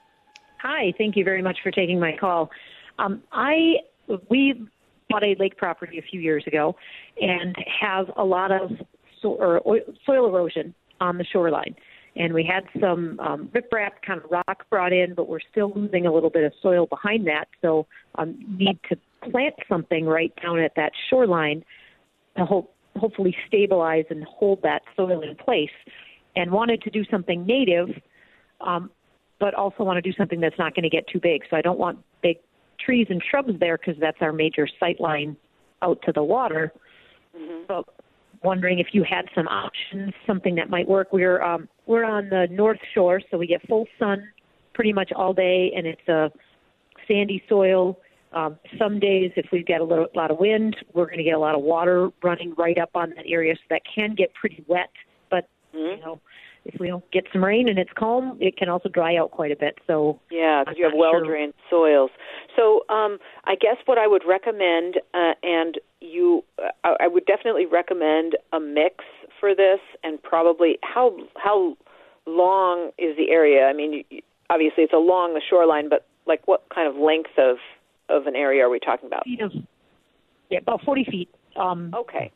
Hi. Thank you very much for taking my call. Um, I we bought a lake property a few years ago and have a lot of so, or soil erosion on the shoreline. And we had some um, riprap kind of rock brought in, but we're still losing a little bit of soil behind that. So um, need to plant something right down at that shoreline to hope, hopefully stabilize and hold that soil in place. And wanted to do something native, um, but also want to do something that's not going to get too big. So I don't want big trees and shrubs there because that's our major sight line out to the water. Mm-hmm. So wondering if you had some options, something that might work. We're um, we're on the North Shore, so we get full sun pretty much all day, and it's a sandy soil. Um, some days, if we've got a little, lot of wind, we're going to get a lot of water running right up on that area, so that can get pretty wet. But mm-hmm. you know, if we don't get some rain and it's calm, it can also dry out quite a bit. So yeah, because you have well-drained sure. soils. So um, I guess what I would recommend, uh, and you, uh, I would definitely recommend a mix for this, and probably how how long is the area? I mean, obviously it's along the shoreline, but like what kind of length of, of an area are we talking about? Feet of, yeah, about forty feet. Um, okay.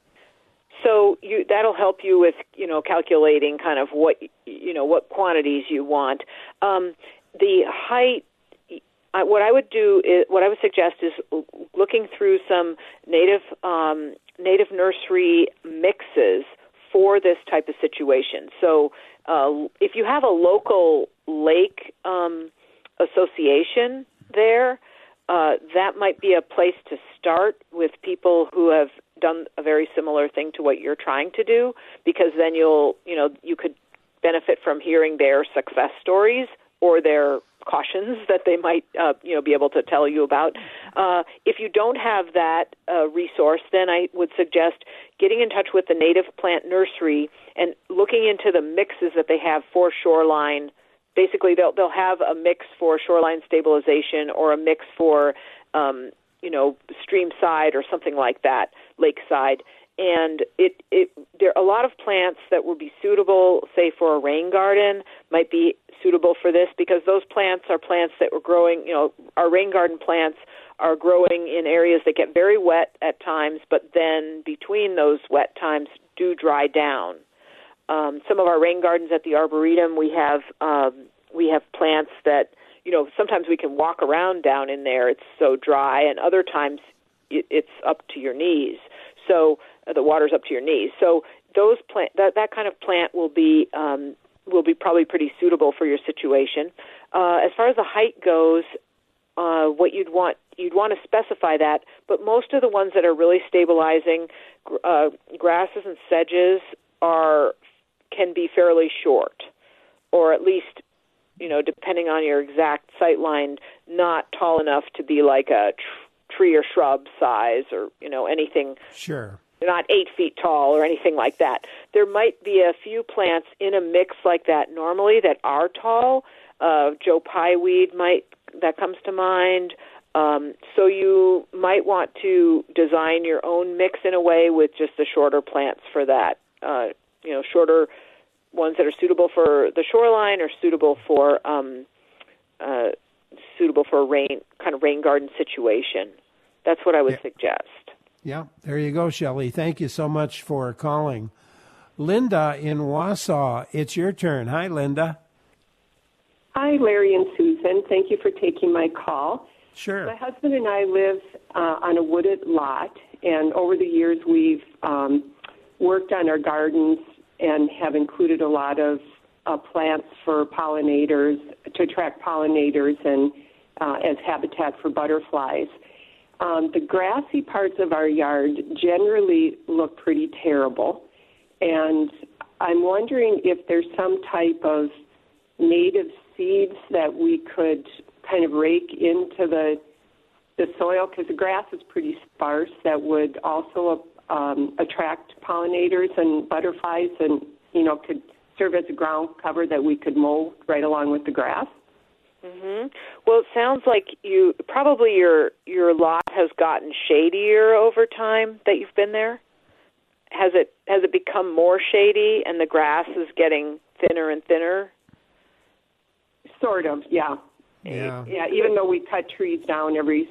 So you, that'll help you with, you know, calculating kind of what, you know, what quantities you want. Um, the height, I, what I would do is, what I would suggest is looking through some native um, native nursery mixes for this type of situation. So uh, if you have a local lake um, association there, uh, that might be a place to start with people who have done a very similar thing to what you're trying to do, because then you'll, you know, you could benefit from hearing their success stories or their cautions that they might, uh, you know, be able to tell you about. Uh, if you don't have that uh, resource, then I would suggest getting in touch with the Native Plant Nursery and looking into the mixes that they have for shoreline. Basically, they'll they'll have a mix for shoreline stabilization or a mix for, um, you know, stream side or something like that, lakeside. And it, it there are a lot of plants that would be suitable, say, for a rain garden, might be suitable for this because those plants are plants that were growing, you know, our rain garden plants are growing in areas that get very wet at times, but then between those wet times do dry down. Um, some of our rain gardens at the Arboretum, we have um, we have plants that, you know, sometimes we can walk around down in there. It's so dry, and other times it, it's up to your knees. So uh, the water's up to your knees. So those plant that that kind of plant will be um, will be probably pretty suitable for your situation. Uh, as far as the height goes, uh, what you'd want you'd want to specify that. But most of the ones that are really stabilizing, uh, grasses and sedges are can be fairly short, or at least, you know, depending on your exact sight line, not tall enough to be like a tr- tree or shrub size, or, you know, anything. Sure. Not eight feet tall or anything like that. There might be a few plants in a mix like that normally that are tall. Uh, Joe Pye weed might that comes to mind. Um, so you might want to design your own mix in a way with just the shorter plants for that. Uh, you know, shorter ones that are suitable for the shoreline or suitable for um, uh, suitable for a rain kind of rain garden situation. That's what I would yeah. suggest. Yeah, there you go, Shelley. Thank you so much for calling. Linda in Wausau, it's your turn. Hi, Linda. Hi, Larry and Susan. Thank you for taking my call. Sure. My husband and I live uh, on a wooded lot, and over the years we've um, worked on our gardens and have included a lot of uh, plants for pollinators, to attract pollinators and uh, as habitat for butterflies. Um, the grassy parts of our yard generally look pretty terrible, and I'm wondering if there's some type of native seeds that we could kind of rake into the the soil, because the grass is pretty sparse, that would also um, attract pollinators and butterflies, and, you know, could serve as a ground cover that we could mow right along with the grass. Mm-hmm. Well, it sounds like you probably your your lot has gotten shadier over time that you've been there. Has it has it become more shady, and the grass is getting thinner and thinner? Sort of, yeah. Yeah. Yeah. Even though we cut trees down every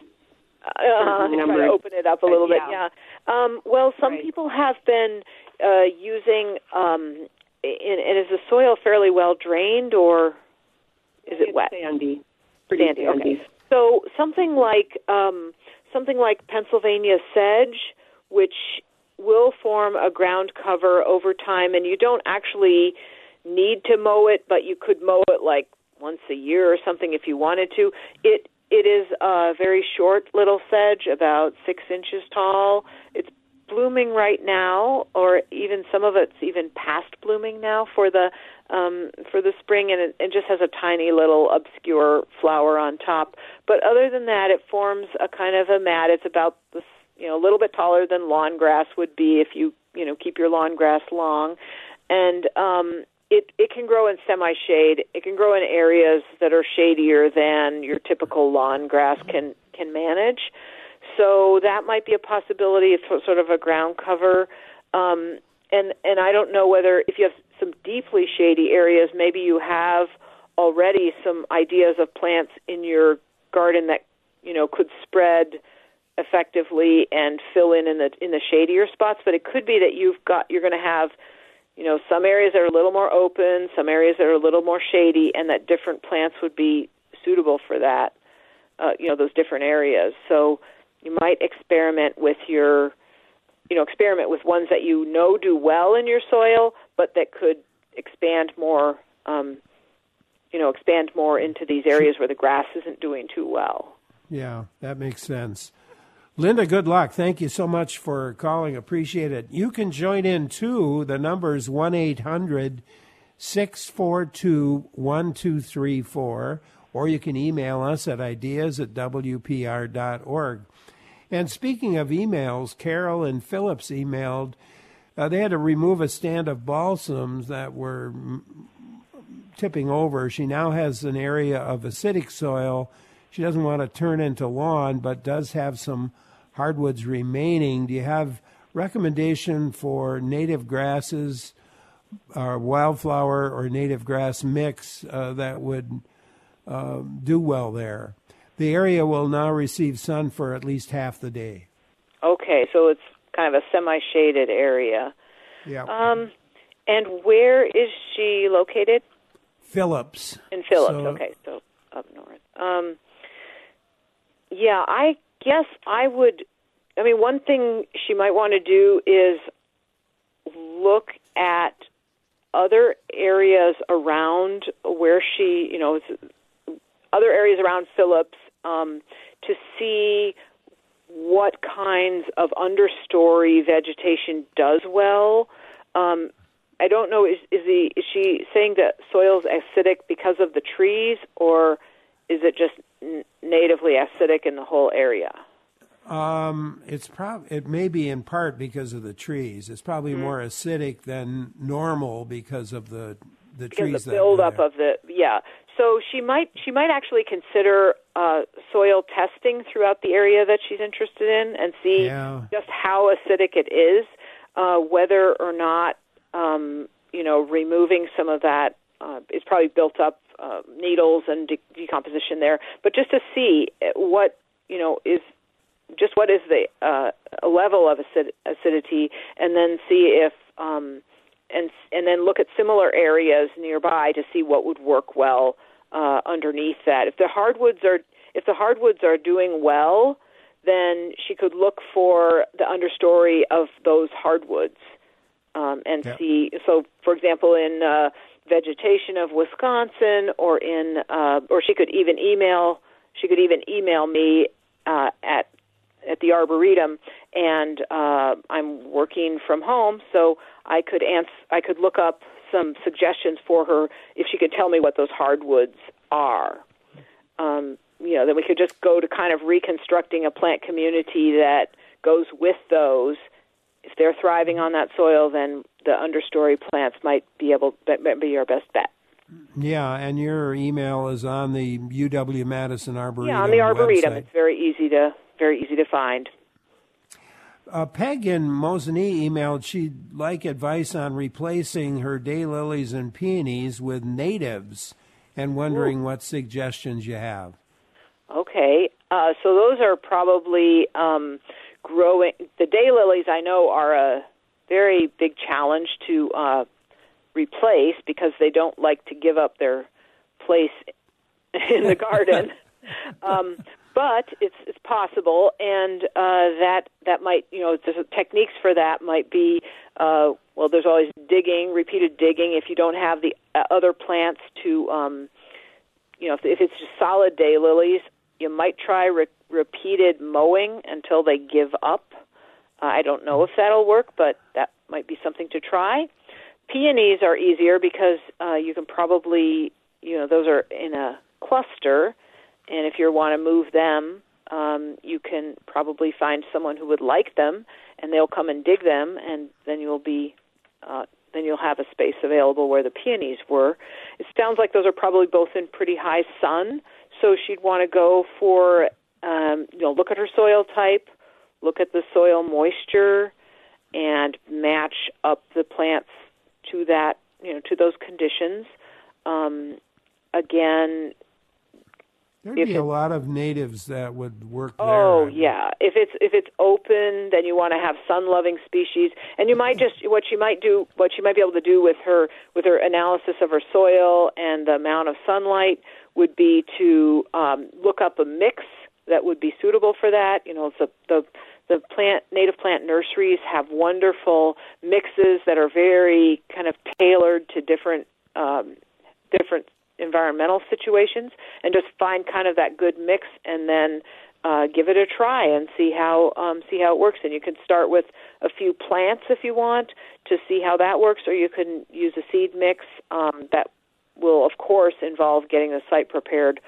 uh, number, try to open it up a little uh, bit. yeah. Yeah. Um, well, some right. people have been uh, using. Um, and, and is the soil fairly well drained, or is it it's wet? Sandy. Pretty sandy. sandy. Okay. So something like um, something like Pennsylvania sedge, which will form a ground cover over time, and you don't actually need to mow it, but you could mow it like once a year or something if you wanted to. It it is a very short little sedge, about six inches tall. It's blooming right now, or even some of it's even past blooming now for the um, for the spring, and it, it just has a tiny little obscure flower on top. But other than that, it forms a kind of a mat. It's about this, you know, a little bit taller than lawn grass would be if you you know keep your lawn grass long, and um, It, it can grow in semi-shade. It can grow in areas that are shadier than your typical lawn grass can, can manage. So that might be a possibility. It's sort of a ground cover. Um, and, and I don't know whether, if you have some deeply shady areas, maybe you have already some ideas of plants in your garden that, you know, could spread effectively and fill in in the, in the shadier spots. But it could be that you've got, you're going to have, you know, some areas that are a little more open, some areas that are a little more shady, and that different plants would be suitable for that, uh, you know, those different areas. So you might experiment with your, you know, experiment with ones that you know do well in your soil, but that could expand more, um, you know, expand more into these areas where the grass isn't doing too well. Yeah, that makes sense. Linda, good luck. Thank you so much for calling. Appreciate it. You can join in, too. The number is one eight hundred six four two one two three four, or you can email us at ideas at w p r dot org. And speaking of emails, Carol and Phillips emailed. Uh, they had to remove a stand of balsams that were m- tipping over. She now has an area of acidic soil. She doesn't want to turn into lawn, but does have some hardwoods remaining. Do you have recommendation for native grasses, or wildflower or native grass mix uh, that would uh, do well there? The area will now receive sun for at least half the day. Okay, so it's kind of a semi-shaded area. Yeah. Um, and where is she located? Phillips. In Phillips, So- okay, so up north. Um, yeah, I guess I would, I mean, one thing she might want to do is look at other areas around where she, you know, other areas around Phillips um, to see what kinds of understory vegetation does well. Um, I don't know, is, is, the, is she saying that soil's acidic because of the trees, or is it just n- natively acidic in the whole area? Um, it's prob- It may be in part because of the trees. It's probably Mm. more acidic than normal because of the the Because trees the that buildup were of the yeah. So she might she might actually consider uh, soil testing throughout the area that she's interested in and see Yeah. just how acidic it is, uh, whether or not um, you know removing some of that uh, is probably built up uh, needles and de- decomposition there, but just to see what you know is. Just what is the uh, level of acid- acidity, and then see if, um, and and then look at similar areas nearby to see what would work well uh, underneath that. If the hardwoods are if the hardwoods are doing well, then she could look for the understory of those hardwoods um, and Yep. see. So, for example, in uh, vegetation of Wisconsin, or in, uh, or she could even email. She could even email me uh, at. at the Arboretum, and uh, I'm working from home, so I could ans- I could look up some suggestions for her if she could tell me what those hardwoods are. Um, you know, then we could just go to kind of reconstructing a plant community that goes with those. If they're thriving on that soil, then the understory plants might be able that might be our best bet. Yeah, and your email is on the U W Madison Arboretum Yeah, on the Arboretum, website. it's very easy to very easy to find. Uh, Peg in Mosinee emailed she'd like advice on replacing her daylilies and peonies with natives, and wondering Ooh. what suggestions you have. Okay, uh, so those are probably um, growing. The daylilies, I know, are a very big challenge to uh, replace because they don't like to give up their place in the garden. Um, but it's it's possible, and uh, that that might you know there's techniques for that might be uh, well there's always digging, repeated digging. If you don't have the uh, other plants to um, you know if, if it's just solid daylilies, you might try re- repeated mowing until they give up. Uh, I don't know if that'll work, but that might be something to try. Peonies are easier because uh, you can probably you know those are in a cluster. And if you want to move them, um, you can probably find someone who would like them, and they'll come and dig them, and then you'll be, uh, then you'll have a space available where the peonies were. It sounds like those are probably both in pretty high sun, so she'd want to go for, um, you know, look at her soil type, look at the soil moisture, and match up the plants to that, you know, to those conditions. Um, again. There'd If be a it- lot of natives that would work there. Oh yeah, if it's if it's open, then you want to have sun-loving species, and you might just what you might do, what you might be able to do with her with her analysis of her soil and the amount of sunlight would be to um, look up a mix that would be suitable for that. You know, the the the plant native plant nurseries have wonderful mixes that are very kind of tailored to different um, different. environmental situations, and just find kind of that good mix, and then uh, give it a try and see how um, see how it works. And you can start with a few plants if you want to see how that works, or you can use a seed mix um, that will, of course, involve getting the site prepared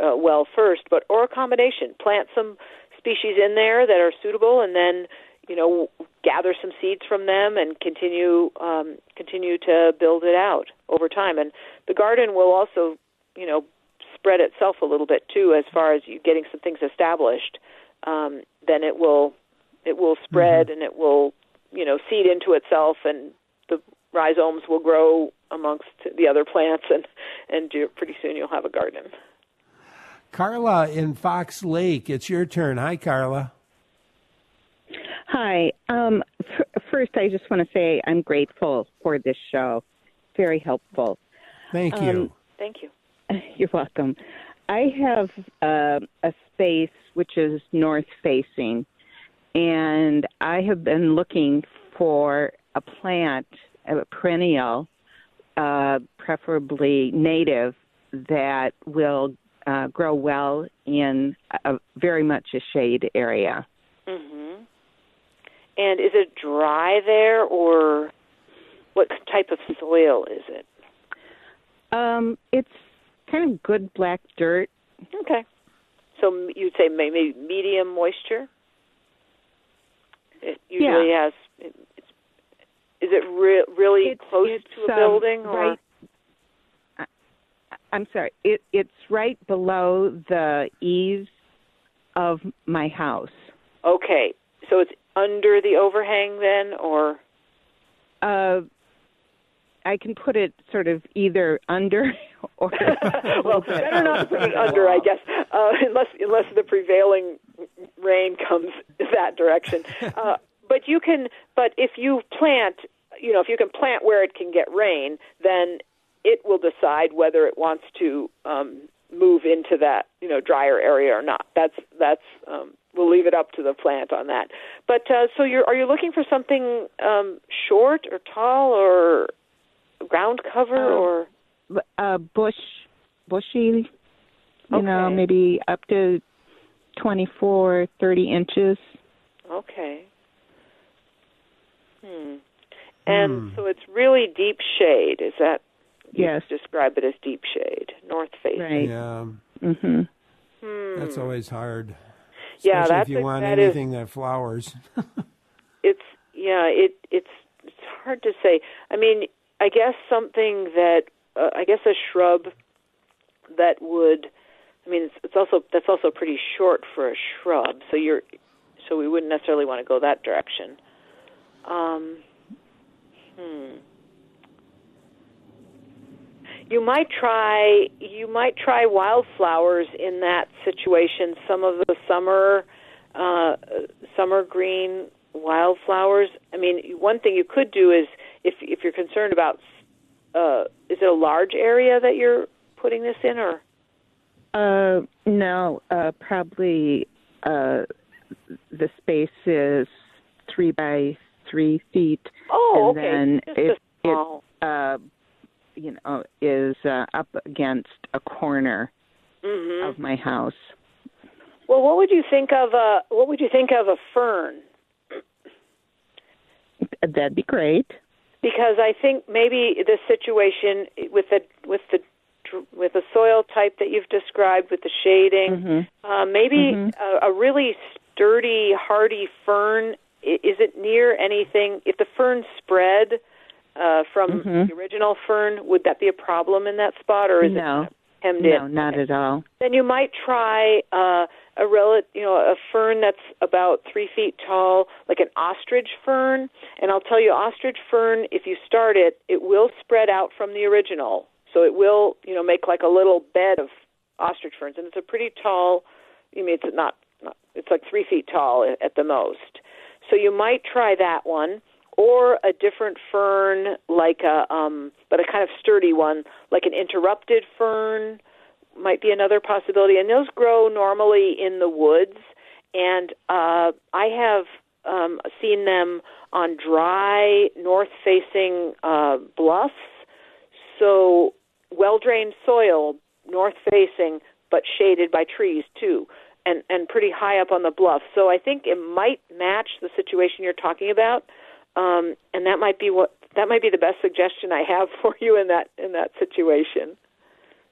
uh, well first, but or a combination. Plant some species in there that are suitable, and then you know gather some seeds from them and continue um, continue to build it out over time. And the garden will also you know spread itself a little bit too, as far as you getting some things established. Um, then it will it will spread mm-hmm. and it will you know seed into itself, and the rhizomes will grow amongst the other plants, and and you, pretty soon you'll have a garden. Carla in Fox Lake, it's your turn. Hi, Carla. Hi. Um, f- first, I just want to say I'm grateful for this show. Very helpful. Thank you. Um, Thank you. You're welcome. I have uh, a space which is north-facing, and I have been looking for a plant, a perennial, uh, preferably native, that will uh, grow well in a, very much a shade area. Mm-hmm. And is it dry there, or what type of soil is it? Um, it's kind of good black dirt. Okay. So you'd say maybe medium moisture? It usually yeah. has... It, it's, is it re- really it's, close it's, to a building? Um, or? right, I, I'm sorry. It, it's right below the eaves of my house. Okay. So it's under the overhang then, or? Uh, I can put it sort of either under or. Well, better not put it under, I guess, uh, unless unless the prevailing rain comes that direction. Uh, but you can. But if you plant, you know, if you can plant where it can get rain, then it will decide whether it wants to um, move into that, you know, drier area or not. That's that's. Um, We'll leave it up to the plant on that. But uh, so, you're are you looking for something um, short or tall or ground cover um, or uh, bush, bushy? You okay. know, maybe up to twenty-four, thirty inches. Okay. Hmm. And hmm. so it's really deep shade. Is that? Yes. You describe it as deep shade, north facing. Right. Yeah. Mhm. Hmm. That's always hard. Yeah, Especially that's if you a, want that anything is, that flowers. it's yeah, it it's it's hard to say. I mean, I guess something that uh, I guess a shrub that would. I mean, it's, it's also that's also pretty short for a shrub. So you're so we wouldn't necessarily want to go that direction. Um, hmm. You might try. You might try wildflowers in that situation. Some of the summer, uh, summer green wildflowers. I mean, one thing you could do is, if if you're concerned about, uh, is it a large area that you're putting this in, or? Uh, no, uh, probably uh, the space is three by three feet. Oh, and okay. then Just it, a small. it uh, you know, is uh, up against a corner mm-hmm. of my house. Well, what would you think of a what would you think of a fern? That'd be great. Because I think maybe the situation with the with the with the soil type that you've described, with the shading, mm-hmm. uh, maybe mm-hmm. a, a really sturdy, hardy fern. Is it near anything? If the fern spread uh, from mm-hmm. the original fern, would that be a problem in that spot, or is no. it hemmed no, in? No, not at all. Then you might try uh, a rel- you know, a fern that's about three feet tall, like an ostrich fern. And I'll tell you, ostrich fern, if you start it, it will spread out from the original. So it will, you know, make like a little bed of ostrich ferns, and it's a pretty tall. I mean, it's not, not it's like three feet tall at the most. So you might try that one, or a different fern, like a, um, but a kind of sturdy one, like an interrupted fern, might be another possibility. And those grow normally in the woods, and uh, I have um, seen them on dry, north-facing uh, bluffs. So well-drained soil, north-facing, but shaded by trees too, and, and pretty high up on the bluff. So I think it might match the situation you're talking about, um, and that might be what that might be the best suggestion I have for you in that in that situation.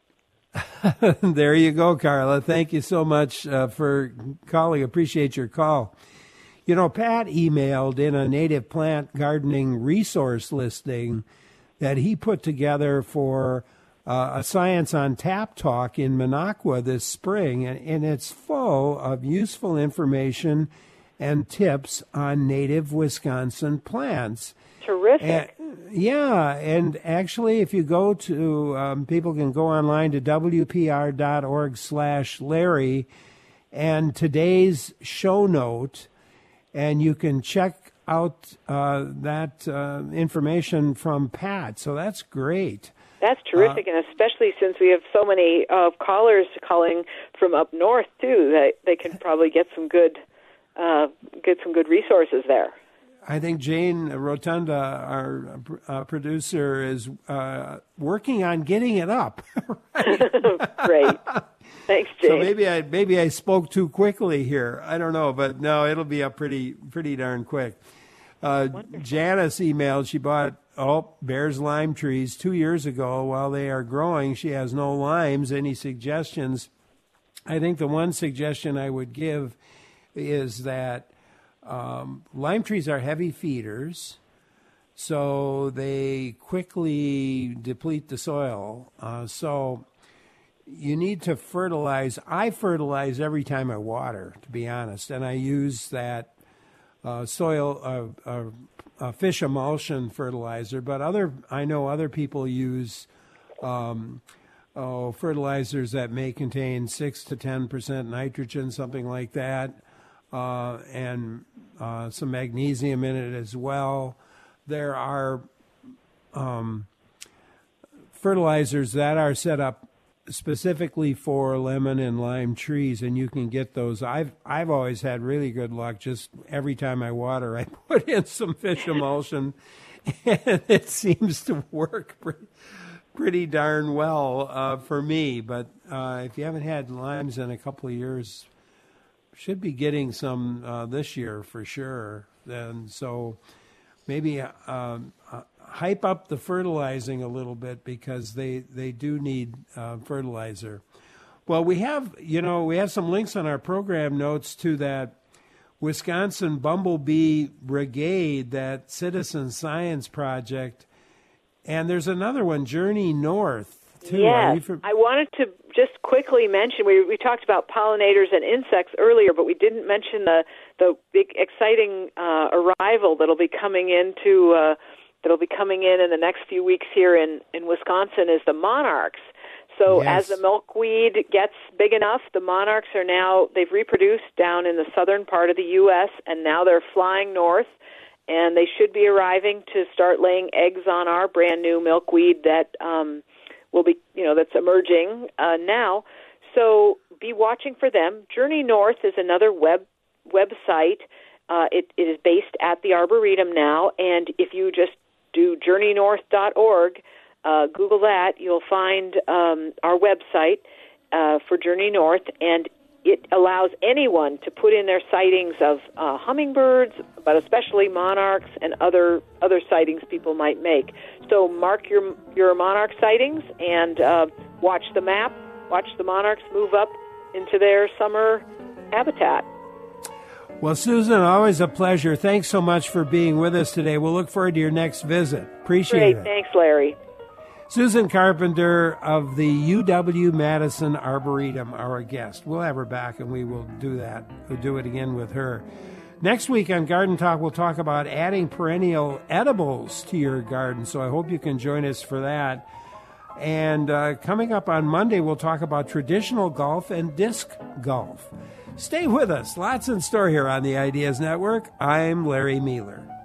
There you go, Carla. Thank you so much uh, for calling. Appreciate your call. You know, Pat emailed in a native plant gardening resource listing that he put together for uh, a Science on Tap talk in Minocqua this spring, and, and it's full of useful information and tips on native Wisconsin plants. Terrific. And, yeah, and actually, if you go to, um, people can go online to W P R dot org slash Larry, and today's show note, and you can check out uh, that uh, information from Pat. So that's great. That's terrific, uh, and especially since we have so many uh, callers calling from up north too, that they can probably get some good, uh, get some good resources there. I think Jane Rotunda, our uh, producer, is uh, working on getting it up. Great. Thanks, Jane. So maybe I maybe I spoke too quickly here. I don't know, but no, it'll be up pretty pretty darn quick. Uh, Janice emailed. She bought oh Bear's lime trees two years ago. While they are growing, she has no limes. Any suggestions? I think the one suggestion I would give is that Um, lime trees are heavy feeders, so they quickly deplete the soil. Uh, so you need to fertilize. I fertilize every time I water, to be honest, and I use that uh, soil uh, uh, uh, fish emulsion fertilizer. But other, I know other people use um, oh, fertilizers that may contain six to ten percent nitrogen, something like that. Uh, and uh, some magnesium in it as well. There are um, fertilizers that are set up specifically for lemon and lime trees, and you can get those. I've I've always had really good luck. Just every time I water, I put in some fish emulsion, and it seems to work pretty, pretty darn well uh, for me. But uh, if you haven't had limes in a couple of years, should be getting some uh, this year for sure. And so maybe uh, uh, hype up the fertilizing a little bit, because they, they do need uh, fertilizer. Well, we have, you know, we have some links on our program notes to that Wisconsin Bumblebee Brigade, that citizen science project. And there's another one, Journey North, too. Yes, for- I wanted to just quickly mention, we we talked about pollinators and insects earlier, but we didn't mention the the big exciting uh, arrival that'll be coming into uh, that'll be coming in in the next few weeks here in, in Wisconsin is the monarchs. So Yes. as the milkweed gets big enough, the monarchs are now, they've reproduced down in the southern part of the U S, and now they're flying north, and they should be arriving to start laying eggs on our brand new milkweed that um, will be, you know, that's emerging uh, now. So be watching for them. Journey North is another web website. Uh, it, it is based at the Arboretum now, and if you just do journey north dot org, uh, Google that, you'll find um, our website uh, for Journey North, and it allows anyone to put in their sightings of uh, hummingbirds, but especially monarchs and other other sightings people might make. So mark your your monarch sightings and uh, watch the map. Watch the monarchs move up into their summer habitat. Well, Susan, always a pleasure. Thanks so much for being with us today. We'll look forward to your next visit. Appreciate Great. it. Thanks, Larry. Susan Carpenter of the U W-Madison Arboretum, our guest. We'll have her back, and we will do that. We'll do it again with her. Next week on Garden Talk, we'll talk about adding perennial edibles to your garden, so I hope you can join us for that. And uh, coming up on Monday, we'll talk about traditional golf and disc golf. Stay with us. Lots in store here on the Ideas Network. I'm Larry Mueller.